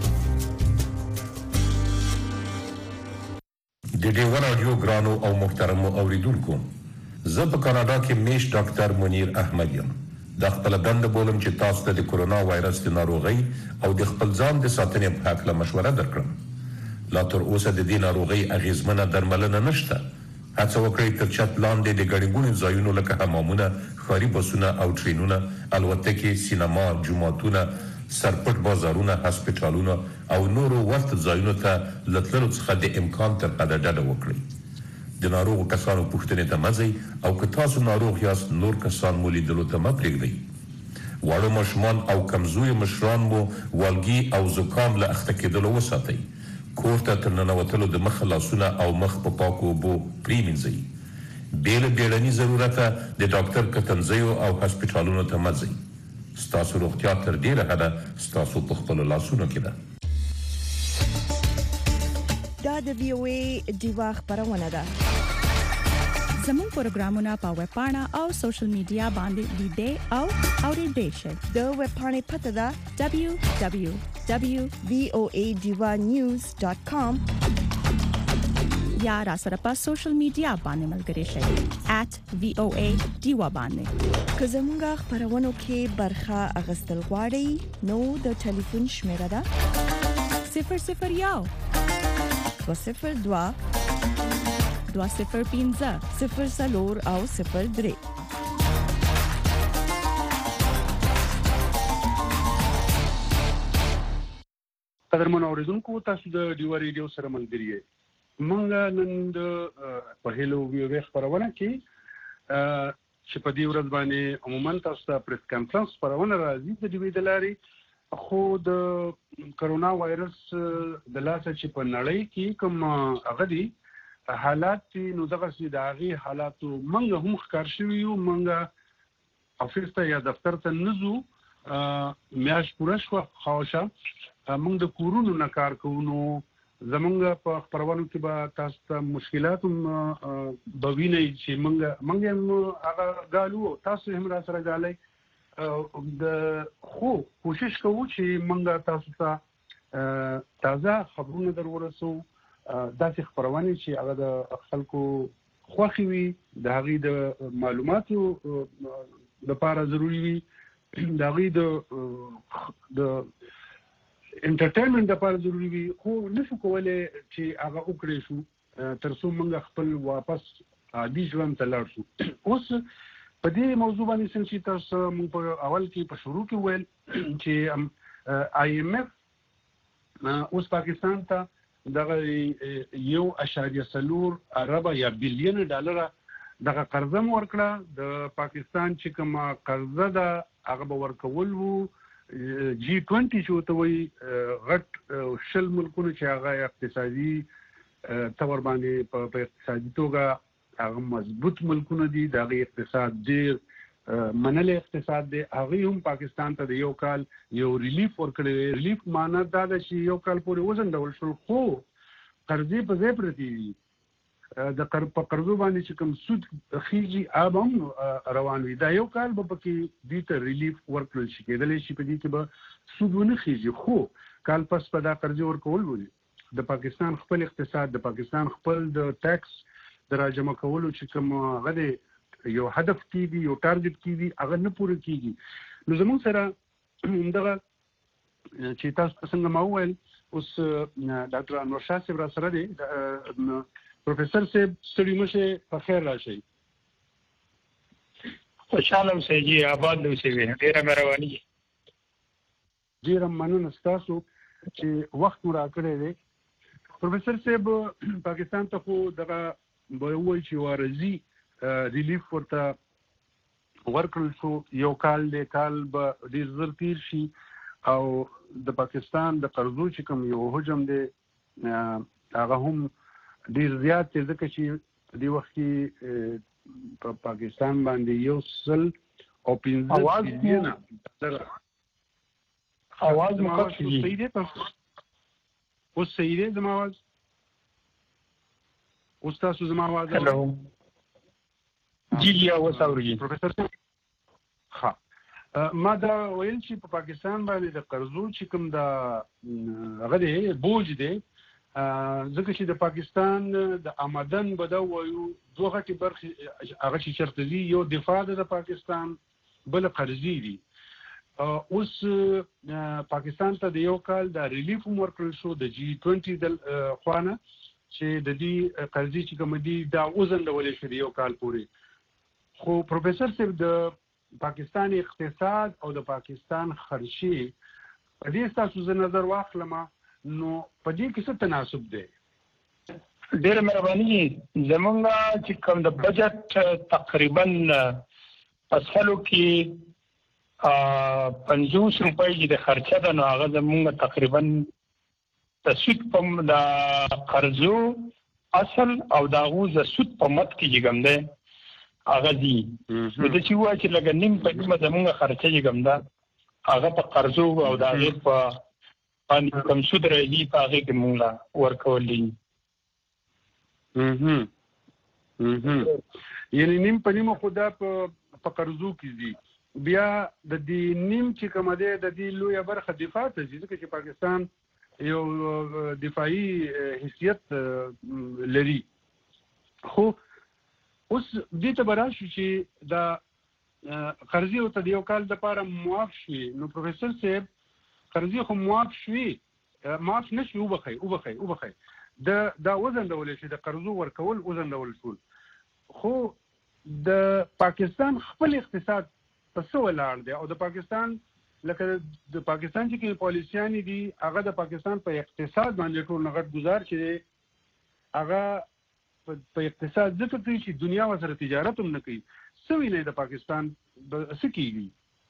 د ډیوا رادیو ګرانو او محترمو اوریدونکو زه په کاناډا کې میش ډاکټر منیر احمد یم د خپل دنده بولم چې تاسو ته د کورونا وایرس د ناروغۍ او د خپل ځان د ساتنې په اړه مشوره درکړم لا تر اوسه د دې ناروغۍ اغیزمنه درملنه نشته هڅه وکړئ تر چت لاندې د ګڼې ګوڼې ځایونو لکه حمامونه ښاري بسونه او ټرینونه الوتکې سینما جوماتونه سرپټ بازارونه هسپتالونه او نورو ورته ځایونو ته له تللو څخه د امکان تر حده ډډه وکړئ د ناروغو کسانو پوښتنې ته مه ځئ او که تاسو ناروغ یاست نور کسان مو لیدلو ته مه پرېږدئ واړه ماشومان او کمزوري مشران مو والګي او زکام له اخته کېدلو وساتئ کور ته تر ننوتلو د مخه لاسونه او مخ په پاکو اوبو پرېمینځئ بې له بیړني ضرورته د ډاکټر کتنځیو او هسپتالونو ته مه ځئ ستاسو روغتیا تر ډېره حده ستاسو په خپلو لاسونو کې ده دا د VOA ډیوا خبرونه ده زموږ پروګرامونه په ویب پاڼه او سوشل میډیا باندې لیدئ او اوریدئ شئ د ویب پاڼې پته ده www.voadivanews.com یا را سره په سوشل میډیا باندې ملګري شئ @VOA ډیوا باندې که زموږ خبرونو کې برخه اخیستل غواړئ نو د ټلیفون شمیره ده 001 202 205 04 او 03 قدرمن اوریدونکو تاسو د ډیوا ریډیو سره ملګری یئ موږ نن د په هیلو ویو خبرونه کې چې په دې ورځ باندې عموما تاسو ته پریس کانفرنس خبرونه راځي د ډیوی د لارې خو د کرونا وایرس د لاسه چې په نړۍ کې کوم هغه دي حالات نو دغه سي د هغې حالاتو موږ هم ښکار شوي یو موږ افیس ته یا دفتر ته نه ځو میاشت پوره شوه خواوشا موږ د کورونو نه کار کوو نو زمونږ په خبرونو کې به تاسو ته مشکلات هم به وینئ چې موږ هم هغه ګالو تاسو هم را سره ګالئ خو کوشش کوو چې موږ تاسو ته تازه خبرونه در ورسو داسې خبرونه چې هغه د خلکو خوښي وي د هغې د معلوماتو لپاره ضروري وي د هغې د انټرټینمنټ لپاره ضروري وي خو نشو کولی چې هغه وکړی شو تر څو موږ خپل واپس عادي ژوند ته لاړ شو اوس په دې موضوع باندې څنګه چې تاسو موږ په اول کې په شروع کې ویل چې IMF اوس پاکستان ته دغه 1.4 ارب یا بلین ډالر دغه قرضه ورکړه د پاکستان چې کوم قرضه ده هغه به ورکول وو G20 چې ته وایي غټ شل ملکونه چې هغه اقتصادي تور باندې په اقتصادي توګه هغه مضبوط ملکونه دي د هغې اقتصاد ډېر منل اقتصاد دی هغه هم پاکستان ته یو کال یو ریلیف ورکړي. ریلیف معنی دا ده چې یو کال پورې وزن ډول شو، خو قرضې په ځای پرتې دي. د په قرضو باندې چې کوم سود خېږي هغه هم روان وي. دا یو کال به پکې دې ته ریلیف ورکړل شي، کېدلی شي په دې کې به سود ونه خېږي، خو کال پس په دا قرضې ورکول ولي د پاکستان خپل اقتصاد، د پاکستان خپل د ټیکس د راجمع کولو چې کوم هغه یو هدف کېږي، یو ټارګټ کېږي، هغه نه پوره کېږي. نو زموږ سره همدغه چې تاسو څنګه ما وویل، اوس ډاکټر انور شاه صاحب را سره دی. پروفیسر صاحب ستړي مشه، په خیر راشئ. خوشحاله اوسئ جی، آباد اوسئ. ډېره مهرباني. ډېره مننه ستاسو چې وخت مو راکړی دی. پروفیسر صاحب پاکستان ته خو دغه به ووایي چې وارزي ریلیف ورته ورکړل شو، یو کال دی، کال به ډېر زر تیر شي او د پاکستان د قرضو چې کوم یو حجم دی هغه هم ډیر زیات دی، ځکه چې په دې وخت کې په پاکستان باندې 115 بلینه आवाज مقصد صحیح دی. اوس صحیح دی زما आवाज؟ اوس تاسو زما आवाज؟ هلو جی جی اوس اوري پروفیسر صاحب. ها ما دا ویل چې په پاکستان باندې د قرضو چې کوم دا هغه دی بوج دی، ځکه چې د پاکستان د آمدن به دا وایو دوه غټې برخې هغه چې چېرته دي، یو دفاع د پاکستان، بل قرضې دي. اوس پاکستان ته د یو کال د ریلیف هم ورکړل شو د G20 د خوانه، چې د دې قرضې چې کوم دي دا وزندولې شو د یو کال پورې. خو پروفیسر صاحب د پاکستان اقتصاد او د پاکستان خرچې په دې ستاسو زه نظر واخلم، نو په دې کې څه تناسب دی؟ ډېره مهرباني. زمونږ چې کوم د بجټ تقریبا فصلو کې 50 روپۍ چې د خرچه ده، نو هغه زمونږ تقریبا د سود په د قرضو اصل او د هغو د سود په مد کې چې کوم دی هغه دي. نو د چې ووایي چې لږ نیم په نیمه زمونږ خرچه چې کوم ده هغه په قرضو او د هغې په باندې کوم سود راځي په هغې کې مونږ له ورکول دي. یعنې نیم په نیمه خو دا په قرضو کې دي. بیا د دې نیم چې کومه دی د دې لویه برخه دفاع ته ځي، ځکه چې پاکستان یو دفاعي حیثیت لري. خو اوس دې ته به راشو چې دا قرضې ورته د یو کال دپاره معاف شوي. نو پروفیسر صاحب قرضې خو معاف شوي، معاف نه شي، وبخئ دا وزندولی شي، د قرضو ورکول وزندول شول. خو د پاکستان خپل اقتصاد په څه ولاړ دی؟ او د پاکستان لکه د پاکستان چې کوم پالیسیانې دي هغه د پاکستان په اقتصاد باندې ټول نه غټ ګزار چې دی هغه په اقتصاد ځکه کوي چې دنیا ورسره تجارت هم نه کوي. څه وینئ د پاکستان څه کېږي؟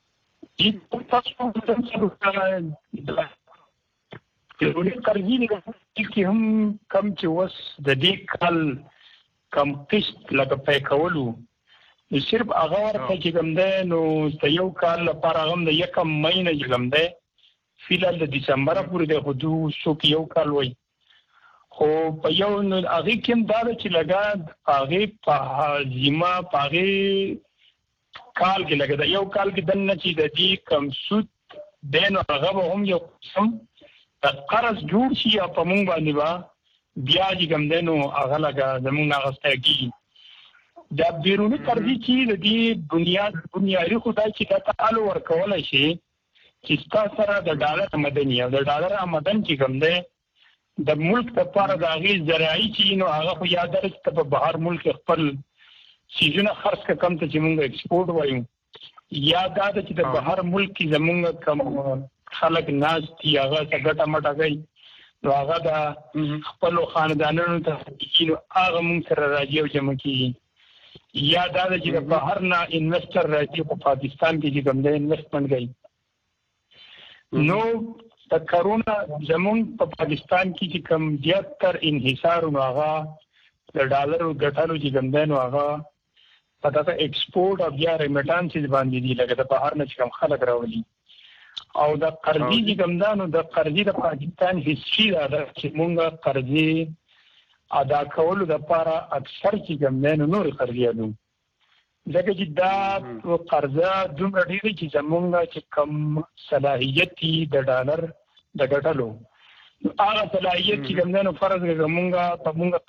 قرضې کې هم کم چې اوس د دې کال کم قسط لکه پی کولو نو صرف هغه ورته چې کوم دی، نو د یو کال لپاره هغه هم د یکم مۍ نه چې کوم دی فی الحال د ډسمبره پورې دی، خو دوی څوک یو کال وایي. خو په یو نو هغې کې هم دا ده چې لږه هغې په ذمه په هغې کال کې لکه د یو کال کې دننه چې د دې کم سود دی، نو هغه به هم یو قسم د قرض جوړ شي او په مونږ باندې به بیا چې کوم دی نو هغه لکه زمونږ نه اخیستی کېږي. دا بیروني قرضې چې د دې بنیادي خدای چې دا تعالو ورکولی شي چې ستا سره د ډالر آمدن او د ډالر آمدن چې کوم دی د ملک دپاره د هغې زراعي چې نو هغه خو یاد لري چې ته په بهر ملک خپل څیزونه خرڅ کړه، کم ته چې مونږ ایکسپورټ وایو، یا دا ده چې د بهر ملک کې زمونږ کم خلک ناست دي هغه څه ګټه مټه کوي، نو هغه د خپلو خاندانونو ته نو هغه مونږ سره راځي او جمع کېږي. یا دا ده چې د بهر نه انویسټر راځي په پاکستان کې چې کوم دی انویسټمنټ کوي. نو د کرونا زمونږ په پاکستان کې چې کوم زیاتر انحصار نو هغه د ډالرو ګټلو چې کوم دی نو هغه په دغه ایکسپورټ او بیا ریمیټانسز باندې دي لکه د بهر نه چې کوم خلک راولي او د قرضې چې ګمدانو د قرضې د پاکستان هیستوري دا چې مونږ قرضې ادا کولو لپاره اکثر چې ګمدانو نور قرضې اډو ځکه چې دا قرضه دومره ډېره چې زمونږ چې کم صلاحیت د ډالر د ګټلو هغه صلاحیت چې ګمدانو فرض کړه مونږ په مونږ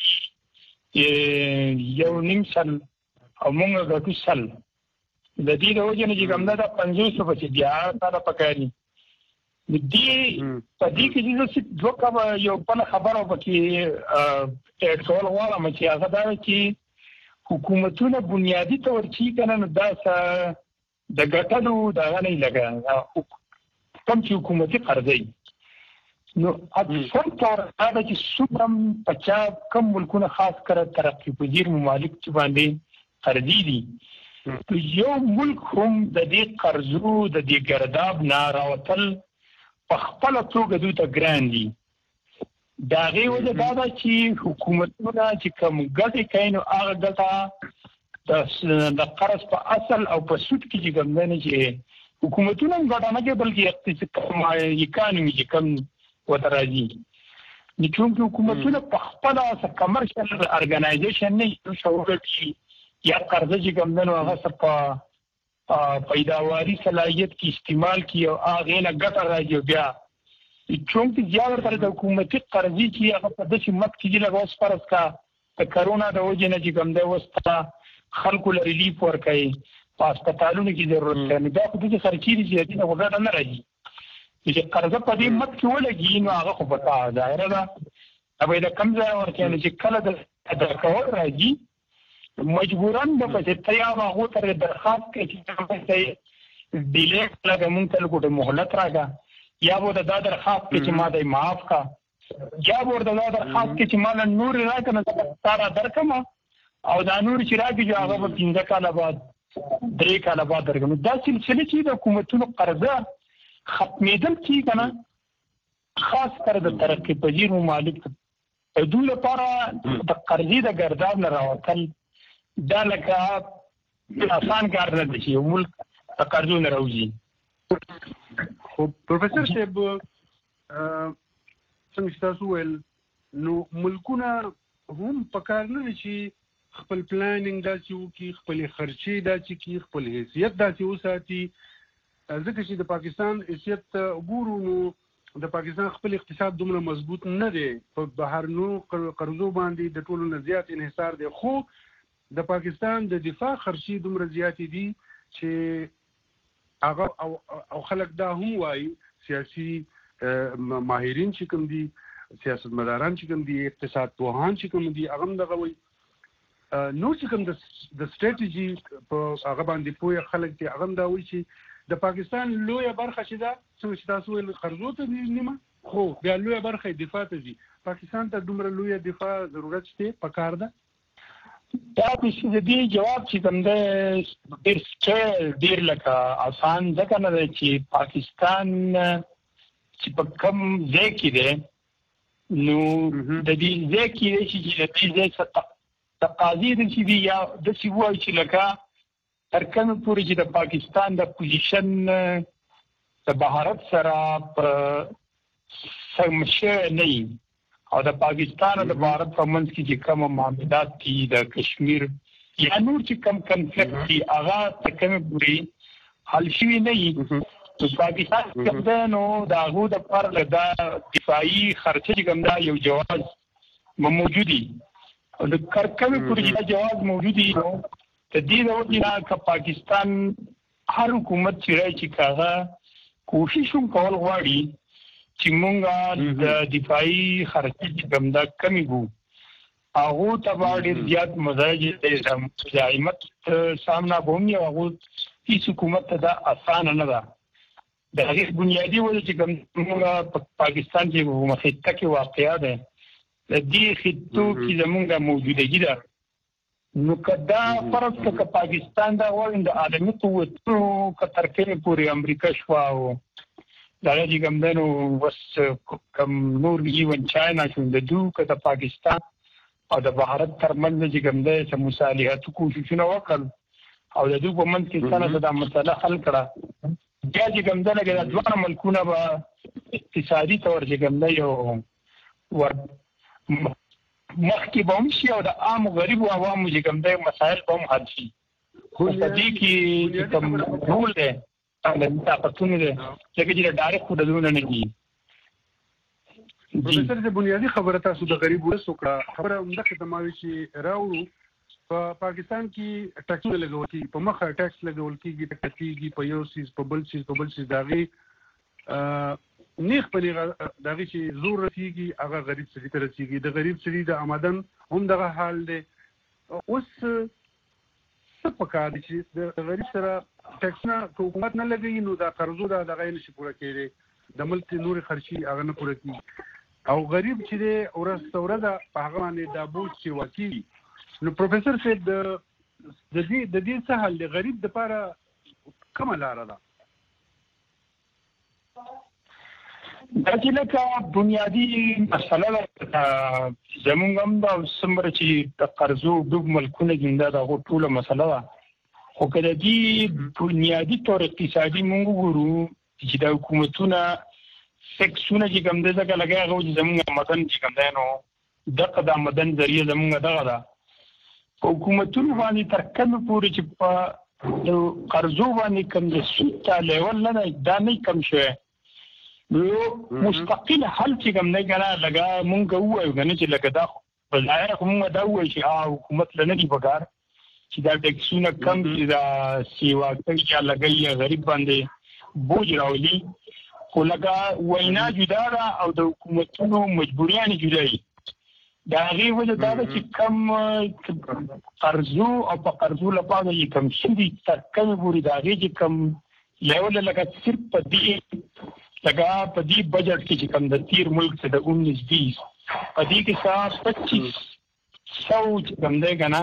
قرضې یو نیم سل او مونږ ګټو سل د دې د وجه نه چې کوم دا 500 په بیا سره پکاري د دې په دې کې چې دوه کوم یو په خبره وکړي ټول غواړم چې هغه دا چې حکومتونه بنیادی تور چې کنه دا د ګټلو دا نه لګا کوم چې حکومتي قرضې نو اکثر تور دا چې سوبرم پچا کم ملکونه خاص کړه ترقی پذیر ممالک چې باندې قرضې دي یو ملک هم د دې قرضو د دې ګرداب نه راوتل په خپل توګه دوی ته ګران دي دا غي وجه دا چې حکومتونه چې کوم ګټه کوي نو هغه ګټه د قرض په اصل او په سود کې چې ګمنه چې حکومتونه ګټه نه کوي بلکې اقتصادي اکانومي چې کوم وتراځي نو حکومتونه په خپل کمرشل ارګنایزیشن نه شوړي یا قرضه چې ګمدنو هغه په پیداواري صلاحیت کې استعمال کی او هغه نه ګټه راځي بیا چې زیاتره تر د حکومتي قرضې چې هغه په داسې مت کې لږ اوس فرض کا د کرونا د وجې نه چې ګمده وسته خلکو له ریلیف ورکړي په هسپتالونو کې ضرورت دی دا خو د خرچې دي چې دغه وګړه نه راځي چې قرضه په دې مت کې ولګي نو هغه خو پتا ظاهره ده ابا دا کم ځای ورکړي چې کله د ادا کول راځي مجبوران به په تیار هغه تر درخواست کې چې څه ډیلی لګه مونږ ته کوټه مهلت راګه یا به دا درخواست کې چې ما دې معاف کا یا به دا درخواست کې چې ما نور راکنه سارا درکم او دا نور چې راګي هغه په 15 کال بعد 3 کال بعد درکم دا سلسله چې د حکومتونو قرضه ختمېدل چې کنه خاص کر د ترقی پذیر ممالک دوی لپاره د قرضې د ګرداب نه راوتل دا لکه آسان کار نه دی چې ملک د قرضو نه راوځي خو پروفیسور صاحب څنګه تاسو ول نو ملکونه هم پکار نه چې خپل پلانینګ دا چې وکي خپل خرچې دا چې کی خپل حیثیت دا چې وساتي ځکه چې د پاکستان حیثیت ګورو نو د پاکستان خپل اقتصاد دومره مضبوط نه دی په بهرنو قرضو باندې د ټولو نه زیات انحصار دی خو د پاکستان د دفاع خرچې دومره زیات دي چې هغه او خلک دا هم وایي سیاسي ماهرین چې کوم دي سیاستمداران چې کوم دي اقتصاد پوهان چې کوم دي هغه دغه وایي نو چې کوم د سټریټیجي په هغه باندې پوهه خلک دي هغه دا وایي چې د پاکستان لویه برخه چې دا څنګه چې تاسو ویل قرضو ته نیمه خو بیا لویه برخه دفاع ته دي پاکستان ته دومره لویه دفاع ضرورت شته پکار ده دا د دې جواب چې کوم دی ډېر لکه آسان ځکه نه دی چې پاکستان چې په کوم ځای کې دی نو د دې ځای کې چې د دې ځای څخه تقاضي دي چې یا د څه وایي چې لکه تر کومه پورې چې د پاکستان د پوزیشن د بهارت سره په سمشه نه او د پاکستان او د بھارت په منځ کې چې کوم معاملات دي د کشمیر یا نور چې کوم کنفلیکټ دي هغه تر کومه پورې حل شوی نه وي نو پاکستان کې نو د هغه د پر د دفاعي خرچې کوم دا یو جواز موجودي او د کومه پورې جواز موجودي نو د دې د وجه نه پاکستان هر حکومت چې کاغه کوشش کول غواړي چې مونږه د دفاعي خرچې کوم دا کمی وو هغه ته ډېر زیات مزاج د مزاحمت سامنا کوي او هغه هیڅ حکومت ته دا آسان نه ده د هغې بنیادي وجه چې کوم مونږه په پاکستان کې کومه خطه کې واقع ده د دې خطو کې زمونږه موجودګي ده نو کدا فرض که پاکستان دا وایي د عالمي قوتونو که تر کومه پورې امریکا شو او دا چې کوم دنو وس کوم نور ایون چاینا شو د دوه که د پاکستان او د بهارت ترمنځ چې کوم دی چې مصالحت کوششونه وکړل او د دوی په منځ کې څنګه دا مسله حل کړه. بیا چې کوم دی لکه د دواړه ملکونه به اقتصادي طور چې کوم دی یو مخکې به هم شي او د عام غریبو عوامو چې کوم دی مسایل به هم حل شي. خو په دې کې چې کوم رول دی د طاقتونه دی لکه چې ډایرکټ خودونه نه کېږي. پروفیسر د بنیادی خبره تاسو د غریب ولس وکړه خبره همدا ختموي چې راوړو په پاکستان کې ټیکس لګول کیږي په مخه ټیکس لګول کیږي تکتیږي په یو سیس په بل سیس داغي نیخ په داغي چې زور رسیږي هغه غریب سړي ته رسیږي د غریب سړي د آمدن هم دغه حال دی. اوس څه پکار دي چې د غریب سره ټیکس نه حکومت نه لګوي نو دا قرضو دا دغه نشي پوره کېږي د ملک نور خرچي هغه نه پوره کیږي او غریب چې دی ورسته په هغه باندې د بوج چې وکی. نو پروفیسر صاحب د دې څه حل دی غریب د لپاره کومه لاره ده؟ دا چې لکه بنیادی مسله ده زمونږ هم دا څومره چې د قرضو ډوب ملکونه دي دا دغه ټوله مسله ده. خو که د دې بنیادي طور اقتصادي مونږ وګورو چې د حکومتونه سیکسونه چې کوم دی ځکه لګیا هغه چې زمونږ آمدن چې کوم دی نو دغه د آمدن ذریعه زمونږ دغه ده. په حکومتونو باندې تر کومه پورې چې په قرضو باندې کوم د سود تا لیول نه دا نه کم شوی نو مستقل حل چې کوم دی که نه لږه مونږ ووایو که نه چې لکه دا په ظاهره خو مونږ دا ووایو چې حکومت له نه دي پکار چې دا ټیکسونه کم چې دا سیوا کوي یا لګوي غریب باندې بوج راولي. خو لکه وینا جدا ده او د حکومتونو مجبوریانې جدا دي. د هغې وجه دا ده چې کم قرضو او په قرضو لپاره چې کم شوي تر کومې پورې د هغې چې کم لیوله لکه صرف په دې بجټ کې چې کم د تیر ملک څه د 19-20 په دې کې څه 2500 چې کم دی که نه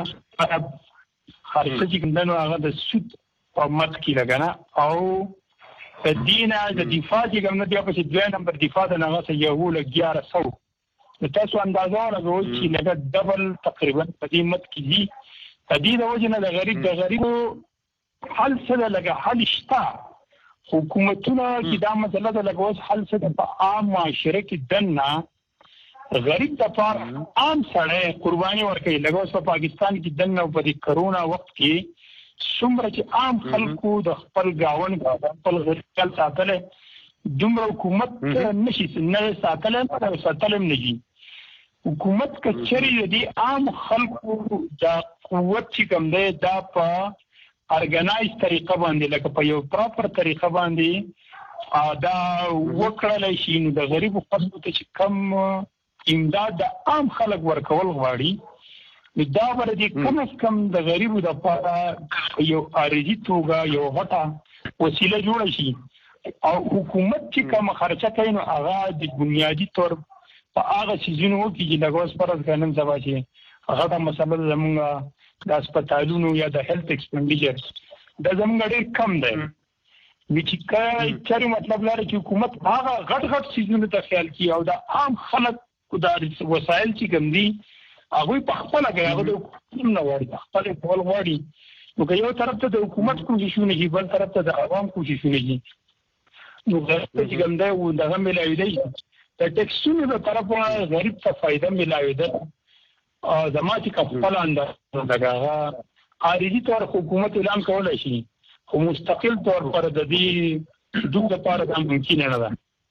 خرچه چې کوم دی نو هغه د سود په مد کې ده که نه او د دې نه د دفاع چې کوم نه بیا پسې 2 نمبر دفاع د هغه څه 1100 نو تاسو اندازه ولګوئ چې لکه ډبل تقریبا په دې مد کې دي. په دې د وجې نه د غریبو حل څه ده لکه حل شته. حکومتونه چې دا مسله ده لکه اوس حل څه ده په عام معاشره کې دننه غریب دپاره عام سړی قرباني ورکوي. لکه اوس په پاکستان کې دننه په دې کرونا وخت کې څومره چې عام خلکو د خپل ګاونډ خپل غریب ساتلی دومره حکومت نشي نه ساتلی نه ساتلی هم نه شي. حکومت که چېرې د دې عام خلکو دا قوت چې کوم دی دا په ارګنایز طریقه باندې لکه په یو پراپر طریقه باندې دا وکړلی شي نو د غریبو خلکو ته چې کم امداد د عام خلک ورکول غواړي نو دا به د کم از کم د غریبو دپاره یو عارضي توګه یو غټه وسیله جوړه شي او حکومت چې کومه خرچه کوي نو هغه د بنیادي طور په هغه څیزونو وکړي چې لکه اوس فرض کړه نن سبا چې غټه مسله ده زمونږ د هسپتالونو یا د هیلث ایکسپنډیچر دا زمونږ ډېر کم دی. نو چې چېرې مطلب لري چې حکومت هغه غټ څیزونو ته خیال کړي او د عام خلکو دا وسایل چې کوم دي هغوی په خپله کوي هغه د حکومت نه غواړي په خپله کول غواړي. نو که یو طرف ته د حکومت کوششونه شي بل طرف ته د عوام کوششونه شي نو غریب ته چې کوم دی دغه میلاوېدی د ټیکسونو د طرفه غریب ته فایده میلاوېده زما چې کوم خپله اندازه ده هغه عارضي طور حکومت اعلان کولی شي خو مستقل طور پر د دې دوی دپاره دا ممکنه نه ده.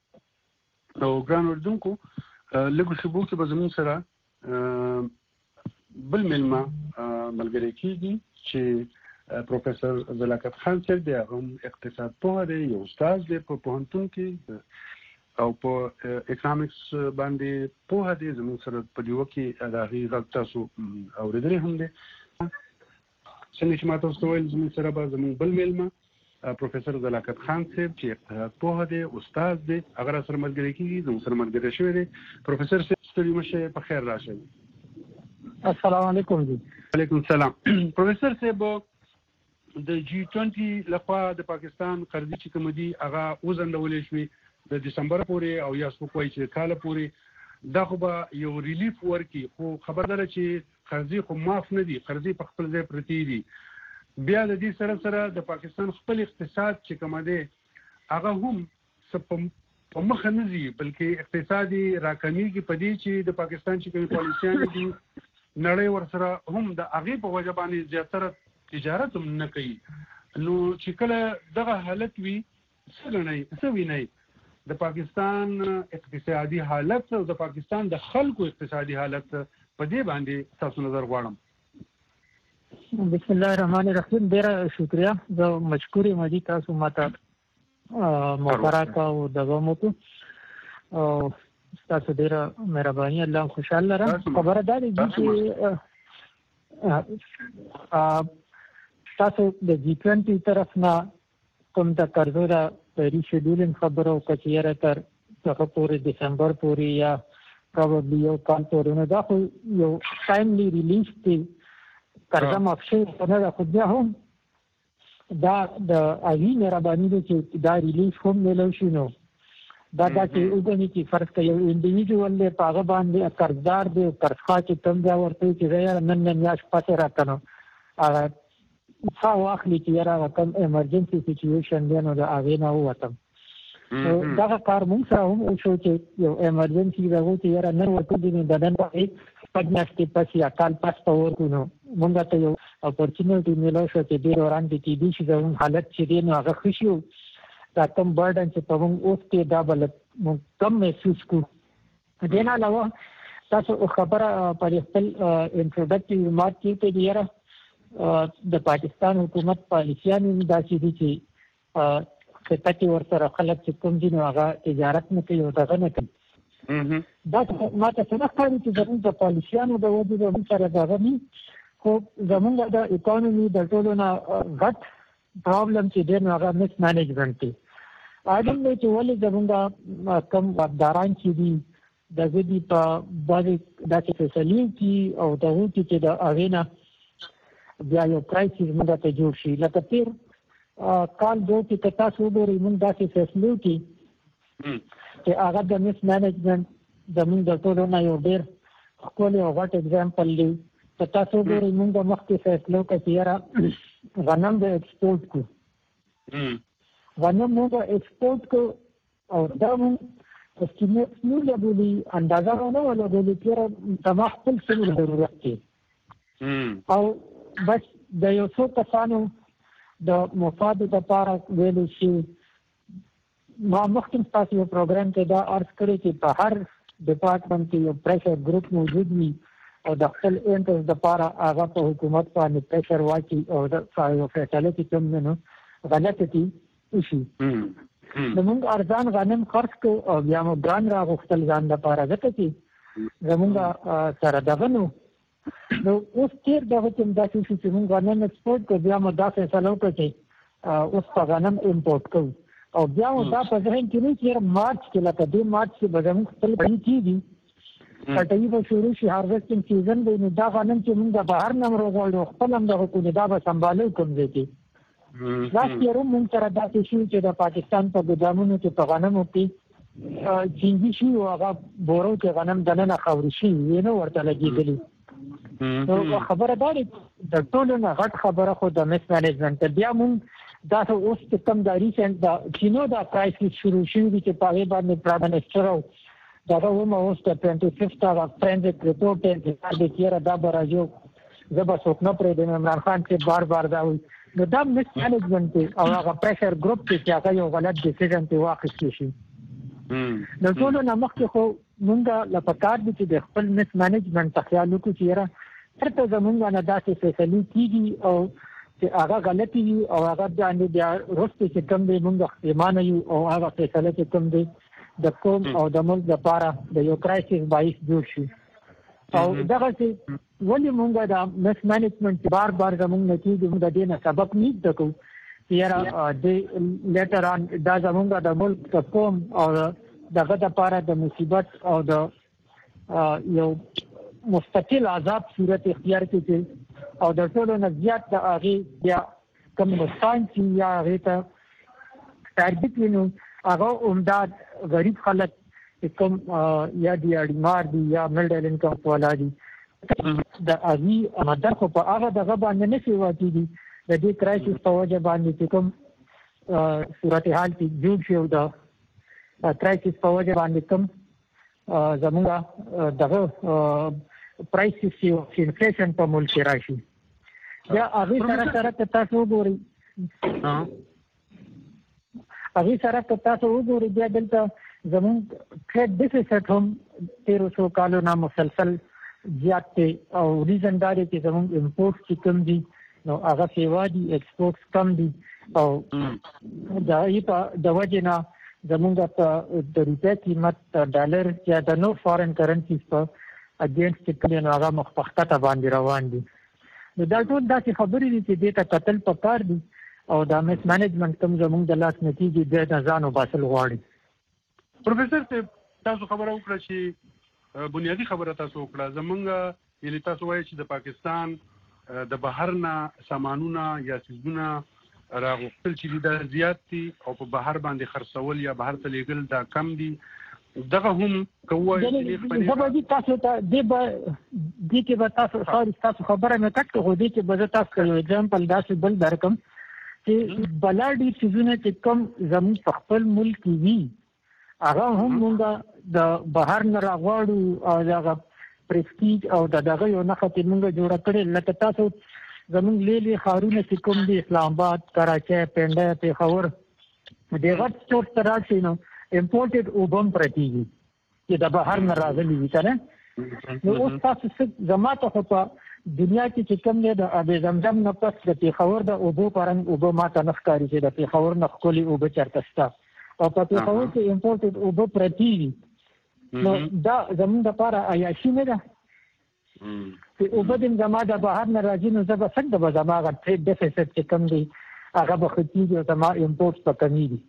او ګران اردوونکو لږو شېبو کې به زموږ سره بل میلمه ملګری کېږي چې پروفیسر زلاکت خان صاحب دی. هغه هم اقتصاد پوه دی یو استاد دی په پوهنتون کې او په اکونومیکس باندې پوهه دی. زموږ سره په ډیو کې د هغې غږ تاسو اورېدلی هم دی. څنګه چې ما تاسو ته ویل زموږ سره به زموږ بل میلمه پروفیسر زلاکت خان صاحب چې اقتصاد پوه دی استاد دی هغه را سره ملګری کېږي زموږ سره ملګری شوی دی. پروفیسر صاحب ستړي مه شئ په خیر راشئ. السلام علیکم. وعلیکم السلام. پروفیسر صاحب د G20 لخوا د پاکستان قرضې چې کوم دي هغه وځنډولې شوې د دسمبر پورې او یا څوک وایي چې کال پورې دا خو به یو ریلیف ورکي، خو خبردار چې قرضې خو معاف نه دي، قرضې په خپل ځای پرتې دي. بیا د دې سره سره د پاکستان خپل اقتصاد چې کوم دی هغه هم په مخه نه ځي، بلکې اقتصادي راکمیږي په دې چې د پاکستان چې کومې پالیسیانې دي نړۍ ورسره هم د هغې په وجه باندې زیاتره تجارت هم نه کوي. نو چې کله دغه حالت وي څه وینئ د پاکستان اقتصادي حالت او د پاکستان د خلکو اقتصادي حالت په دې باندې تاسو نظر غواړم. بسم الله الرحمن الرحیم. ډیره شکریا، زه مشکور یم چې تاسو ماته مبارک او دغه موته او تاسو ډیره مهرباني، الله خوشاله را. خبره ده چې تاسو د G20 طرف نه کوم د قرضو د پیری شیډولینګ خبرو کچیره تر څخه پورې دسمبر پورې یا پروبابلی یو کال پورې نه دا خو یو ټایملی ریلیف دی قرضه معاف شوی نه ده، خو بیا هم دا د اوی مهرباني ده چې دا ریلیف هم میلو شي. نو دا چې وګڼي چې فرض کړئ یو انډیویډوال دی په هغه باندې قرضدار دی، قرضخواه چې کوم ځای ورته چې نن میاشت پاتې راکړه نو هغه څه واخلي چې یاره کوم ایمرجنسي سچویشن دی نو د هغې نه ووتم. دغه کار موږ سره هم وشو چې یو ایمرجنسي دغه چې یاره نن ورته دي نو د نن شپږ میاشتې پس یا کال پس ته ورکړو نو موږ ته یو اپورچونټي میلو شو چې ډېر وړاندې کېدی شي زموږ حالت چې دی نو هغه ښه شي. دا کم برډن چې په موږ اوس کې دا بل موږ کم محسوس کړو. دې نه علاوه تاسو خبره پر خپل انټروډکټیو ریمارک کې ته یاره د پاکستان حکومت پالیسیانې داسې دي چې خطه کې ورسره خلک چې کوم دي نو هغه تجارت نه کوي او دغه نه کوي. دا ما ته څه نه ښکاري چې زموږ د پالیسیانو د وجې زموږ سره دغه نه، خو زموږ د اکانومي د ټولو نه غټ پرابلم چې دی نو هغه مس مینجمنټ دی. اډم نه چې ولې زموږ کم واکداران چې دي دغه دي په باندې داسې فیصلې کې او دغه چې د هغې نه بیا یو کرایسس موږ ته جوړ شي. لکه تېر کال جو کې که تاسو وګورئ موږ داسې فیصلې وکړي چې هغه د مس مینجمنټ زموږ د ټولو نه یو ډېر ښکلی او غټ اګزامپل دی. که تاسو وګورئ موږ د مخکې فیصله وکړه چې یاره غنم د ایکسپورټ کړو، غنم موږ ایکسپورټ کړو او دا موږ اسټیمیټ نه لګولي، اندازه نه ولګولي چې یاره زما خپل څومره ضرورت دی. او بس د یو څو کسانو د مفادو دپاره ویلی شي. ما مخکې ستاسو یو پروګرام کې دا عرض کړی چې په هر ډپارټمنټ کې یو پریشر ګروپ موجود وي او د خپل انټرس دپاره هغه په حکومت باندې پریشر واچي او د یو فیصله چې کوم دی نو غلطه دي وشي. نو موږ ارزان غنم خرڅ کړو او بیا مو ګران راغوښتل ځان دپاره، ځکه چې زموږ سره دغه نو اوس تېر دغه چې داسې شو چې موږ غنم ایکسپورټ کړو، بیا مو دا فیصله وکړه چې اوس په غنم امپورټ کوو او بیا مو دا په ذهن کې نه چې مارچ کې لکه دې مارچ کې به زموږ خپل کړي کېږي کټوي به شروع شي، هارویسټینګ سیزن دی، نو دا غنم چې موږ د بهر نه هم راغواړو خپل هم دغه کړو دا به سنبالو کوم ځای کې. لاست یې هم موږ سره داسې شي چې د پاکستان په ګودامونو کې په غنمو کې چینجي شي او هغه بورو کې غنم دننه خاورې شي یې نه ورته لګېدلي. نو خبره دا دی د ټولو نه غټ خبره خو د مس مینجمنټ. بیا موږ دا اوس چې کوم د ریسنټ د چینو دا کرایسس شروع شوي دي چې په هغې باندې پرایم منسټر او دغه هم اوس د 25 هغه فرینزیک ریپورټ انتظار دی چې یاره دا به راځي زه به څوک نه پرېږدم. عمران خان چې بار بار دا وایي نو دا مس مینجمنټ دی او هغه پریشر ګروپ دی چې هغه یو غلط ډیسیژن ترې واخیستلی شي. نو ټولو نه مخکې خو موږ له پکار دي چې د خپل مس مینجمنټ ته خیال وکړو چې یاره هرته زموږ نه داسې فیصلې کېږي او چې هغه غلطي وي او هغه باندې بیا وروسته چې کوم دی موږ پښیمانه یو او هغه فیصله چې کوم دی د قوم او د ملک لپاره د یو کرایسس باعث جوړ شي. او دغسې ولې موږ د مس مینجمنټ بار بار زموږ نه کېږي، موږ د دې نه سبق نه زده کوو چې یاره د لیټر آن دا زموږ د ملک د قوم او دغه دپاره د مصیبت او د یو مستقل عذاب صورت اختیار کړي او د ټولو نه زیات د هغې بیا کوم نقصان چې یا هغې ته ټارګټ وي نو هغه عمداد غریب خلک کوم یا دی اړمار دي یا ملډل انکم والا دي د اغي مدد خو په هغه دغه باندې نه شي واقعي د دې کرایسس په وجه باندې چې کوم صورتحال کې جوړ شي او د کرایسس په وجه باندې کوم زموږ دغه پرایسز یو انفلیشن په ملک راشي یا هغه سره تاسو وګورئ هغه سره تاسو وګورئ بیا دلته زموږ ټریډ ډیفیسټ هم 1300 کالو نه مسلسل زیات دی او ریزن دا دی چې زموږ امپورټ چې کم دي نو هغه سیوا دي ایکسپورټ کم دي او دا یې په د وجه نه زموږ په د روپیا قیمت ډالر یا د نو فارن کرنسیز په اگینست کله نو هغه مخفقته باندې روان دي نو دا ټول داسې خبرې دي چې دې ته قتل پکار دي او دا مس مینجمنت کوم زموږ د لاس نتیجې د ځانو باسل غواړي. پروفیسور تاسو خبره وکړه چې بنیادی خبره تاسو وکړه زمونږ یعنی تاسو وایي چې د پاکستان د بهر نه سامانونه یا سیزونه راغوښتل چې دا زیات دي او په بهر باندې خرڅول یا بهر ته لیږل دا کم دي دغه هم کوي چې تاسو ته دې کې به تاسو خبره مې کټ خو دې کې به تاسو یو اگزامپل داسې بل درکم چې بلادي سیزونه چې کم زموږ په خپل ملک وي هغه هم موږ د بهر نه راغواړو او دغه پرستیج او دغه یو نه خاطر موږ جوړ کړل لکه تاسو زموږ لیلي خارونه چې کوم دي اسلام آباد کراچي پنډه پېښور دغه څوک تراشي نو امپورټډ اوبم پرتیږي چې د بهر نه راغلي وي کنه نو اوس تاسو زماته خو په دنیا کې چې کوم نه د ابي زمزم نه پس د پېښور د اوبو پرنګ اوبو ماته نخکاری چې د پېښور نه خولي اوبه چرته ستا او په پېښور کې امپورټډ اوبه پرتیږي نو دا زموږ لپاره عیاشي نه ده چې اوبه د زما د بهر نه راځي نو زه به څنګه به زما هغه ټریډ ډیفیسټ چې کوم دی هغه به ختیږي او زما امپورټ په کمی دي.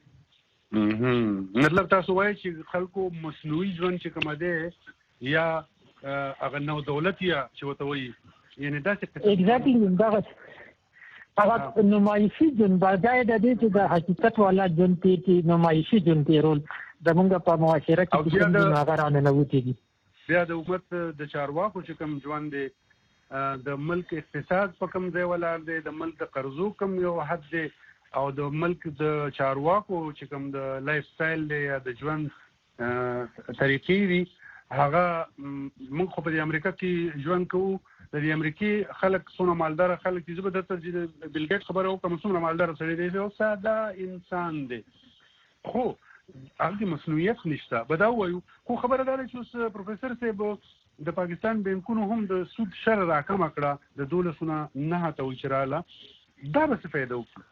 مطلب تاسو وایي چې خلکو مصنوعي ژوند چې کوم دی یا هغه نو دولت یا چې وته وایي یعنی دا څه ایگزیکټلی هغه نمایشي ژوند بجای د دې چې د حقیقت والا ژوند کې نمایشي ژوند رول زمونږ په معاشره کې چې هغه رانه وتیږي بیا د حکومت د چارواکو چې کوم ژوند دی د ملک اقتصاد په کوم ځای ولاړ دی د ملک د قرضو کوم یو حد دی او د ملک د چارواکو چې کوم د لایف سټایل دی یا د ژوند طریقې دي هغه موږ خو په امریکا کې ژوند کوو د امریکای خلک څونه مالدار خلک چې زه به درته بیل ګیټ خبره وکړم څومره مالدار سړی دی او ساده انسان دی خو هغه مصنوعیت نشته به دا وایو خو خبره ده چې پروفیسور صاحب د پاکستان بانکونو هم د سود شر راکمه کړه د 12.9 ته وچراله دا به څه فائدہ وکړي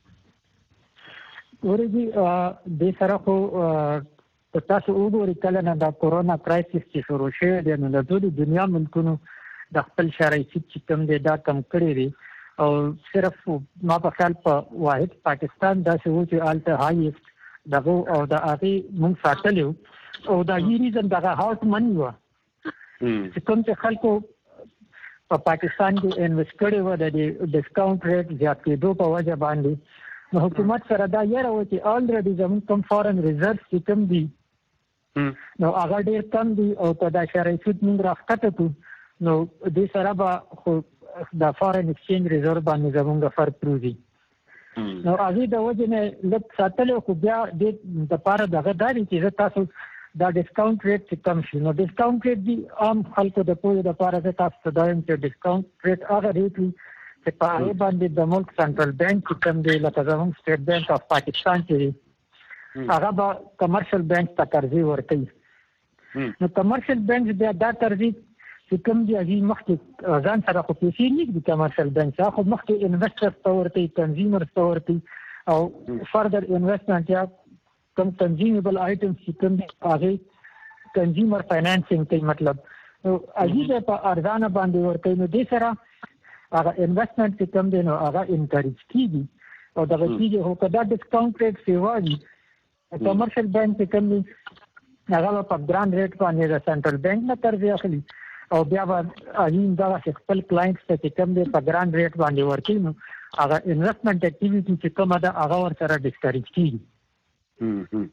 ورګي د سره خو تاسو وګورئ کله نه دا کورونا کرایسس چې شروع شوی دی نو د ټول دنیا ملکونو د خپل شرایط چې کوم دی دا کم کړی دی او صرف ما په خیال په واحد پاکستان دا شو چې آلته هایست دغه او د هغه مونږ ساتلو او دا یی ریزن دغه هاوس منی و چې کوم چې خلکو په پاکستان کې انویسټ کړي و د ډیسکاونټ ریټ زیات کېدو په وجه باندې نو حکومت سره دا یره و چې الریډي زموږ کوم فارن ریزرቭ چې کوم دي نو هغه ډیر کم دي او په دا شرایط موږ راخته کو نو دې سره به خو د فارن ایکسچینج ریزرቭ باندې زموږ فرق پروزي نو هغه د وجه نه لږ ساتلو خو بیا د لپاره دغه داري چې تاسو دا ډیسکاونټ ریټ چې کم شي نو ډیسکاونټ ریټ دی عام خلکو د پوهې لپاره چې تاسو ته دایم چې ډیسکاونټ ریټ هغه ریټ چې په هغه باندې د ملک سنټرل بانک چې کوم دی لکه زموږ سټیټ بانک اف پاکستان چې هغه به کمرشل بانک ته قرضې ورکوي نو کمرشل بانک بیا دا قرضې چې کوم دی هغه مخکې ځان سره خو پیسې نه دي کمرشل بانک هغه مخکې انویسټر ته ورته کنزیومر ته ورته او فردر انویسټمنټ یا کوم کنزیومبل آیټمز چې کوم دی هغه کنزیومر فاینانسینګ ته مطلب هغه په ارزانه باندې ورته نو دې سره هغه انویسټمنټ چې کوم دی نو هغه انکریج کیږي او دا کیږي هو کدا ډیسکاونټ ریټ سیوایي کمرشل بانک چې کوم دی هغه په ګراند ریټ باندې د سنټرل بانک نه قرضې اخلي او بیا به اړین دا خپل کلاینټس ته چې کوم دی په ګراند ریټ باندې ورکړي نو هغه انویسټمنټ اکټیویټي چې کومه ده هغه ورسره ډیسکریج کیږي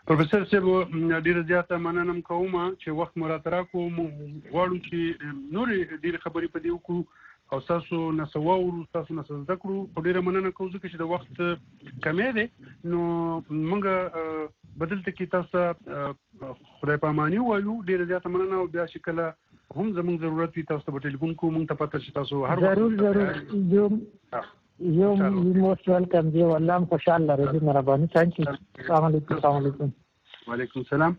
پروفیسور صاحب ډیره زیاته مننه کوم چې وخت مراتره کوم غواړو چې نور ډیره خبرې په دې وکړو او تاسو نسوو تاسو نسزده کړو ډیره مننه کوم چې د وخت کمې ده نو موږ بدلته کې تاسو خدای پاماني وایو ډیره زیاته مننه او بیا چې کله هم زموږ ضرورت وي تاسو په ټلیفون کوو موږ ته پته چې تاسو هر وخت ضرور یو موست ویلکم دی والله خوشاله راځي مهرباني ثانک یو السلام علیکم وعلیکم السلام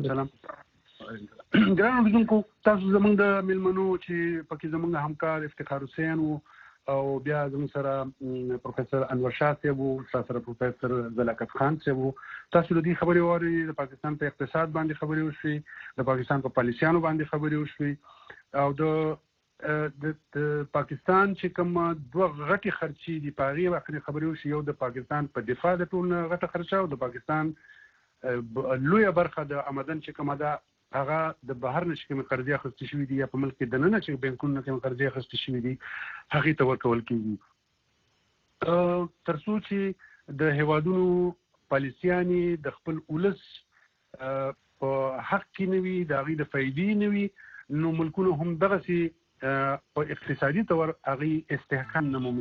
ګران اوریدونکو تاسو زموږ د میلمنو چې پکې زموږ همکار افتخار حسین او بیا زموږ سره پروفیسور انور شاه صاحب او سره پروفیسور زلاکت خان صاحب تاسو د دې خبرې ووري د پاکستان په اقتصاد باندې خبرې وشوي د پاکستان په پالیسیانو باندې خبرې وشوي او د پاکستان چې کوم دوه غټي خرچي دي پاغي وخت خبرې وشي یو د پاکستان په دفاع د ټول غټه خرچه او د پاکستان لویه برخه د آمدن چې کومه ده هغه د بهر نشي کوم قرضې اخیستل شوی دي یا په ملک د ننه چې بانکونو کوم قرضې اخیستل شوی دي هغه ته ورکول کیږي ترڅو چې د هیوادونو پالیسیاني د خپل ولس په حق کې نوي د غي د فائدې نوي نو ملکونو هم دغه سي په اقتصادي تور هغه استحکام نمومي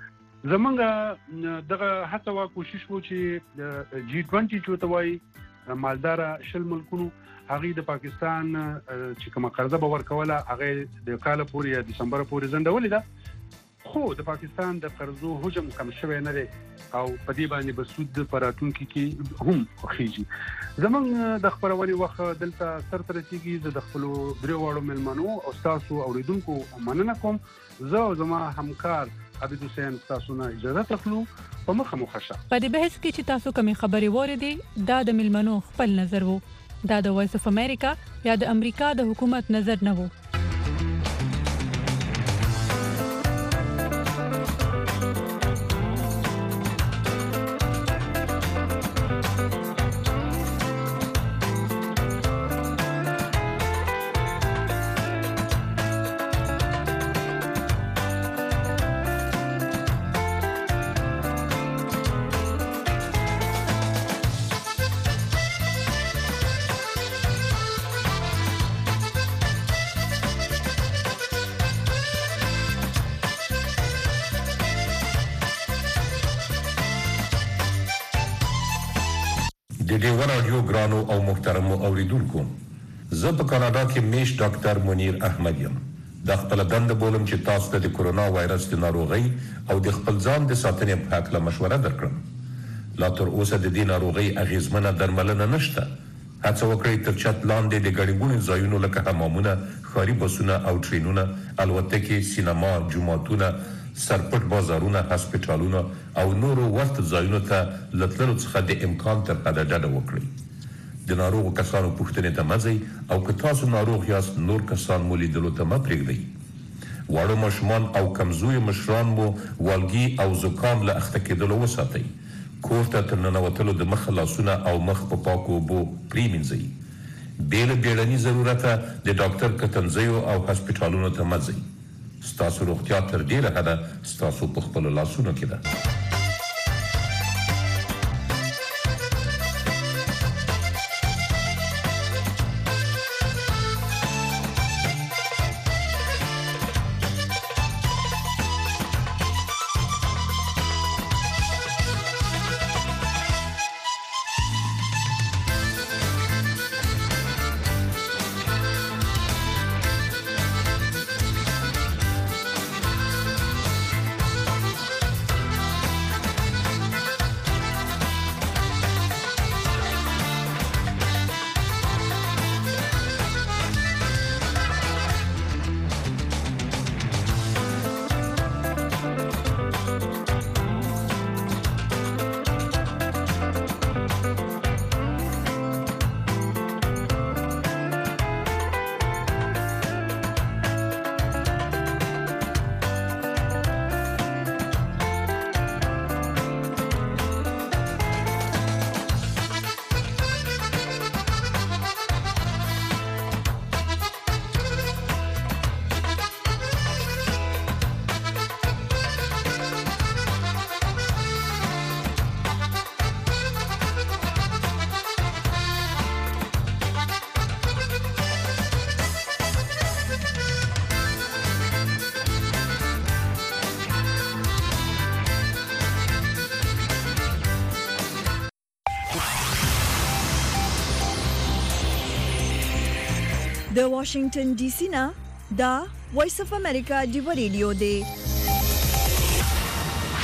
زمونږ دغه هڅه وا کوشش وو چې جی 20 چې توای مالدار شل ملکونو هغه د پاکستان چې کومه قرضه به ورکوله هغه د کال پورې یا دسمبر پورې زندولې ده خو د پاکستان د قرضو حجم کم شوی نه دی او په دې باندې به سود پر راتلونکي کې هم خوخیږي زمونږ د خبرونې وخت دلته سر ته رسیږي د خپل درې واړو ملمنو او تاسو اوریدونکو مننه کوم زه او زما همکار عبد حسین تاسو نه اجازه تخلو په مخه مخشه په دې بحث کې چې تاسو کومې خبرې وریدي دا د ملمنو خپل نظر وو دا د وایس اف امریکا یا د امریکا د حکومت نظر نه وو د ډیو رادیو ګرانو او محترمو اوریدونکو زه په کاناډا کې میش ډاکټر منیر احمد یم د خپل دند بولم چې تاسو ته د کورونا وایرس د ناروغي او د خپل ځان د ساتنې په اړه مشوره درکړم لا تر اوسه د دې ناروغي اغیزمنه درملنه نشته هڅه وکړئ تر چت لاندې د ګڼګونو ځایونو لکه حمامونه ښاري بسونه او ټرینونه الوتکې سینما جوماتونه سرپټ بازارونه هسپټالونه او نورو ورته ځایونو ته لتلو څخه د امکان تر حده ډډه وکړئ د ناروغو کسانو پوښتنې ته مه ځئ او که تاسو ناروغ یاست نور کسان مو لیدلو ته مه پرېږدئ واړه ماشومان او کمزوري مشران مو والګي او زکام له اخته کېدلو وساتئ کور ته تر ننوتلو د مخ لاسونه او مخ په پاکو اوبو پرېمینځئ بې له بیړني ضرورته د ډاکټر کتنځیو او هسپټالونو ته مه ځئ ستاسو روغتیا تر ډیره حده ستاسو په خپلو لاسونو کې ده د واشنگټن ډي سي نه دا وایس اف امریکا دی ریډیو دی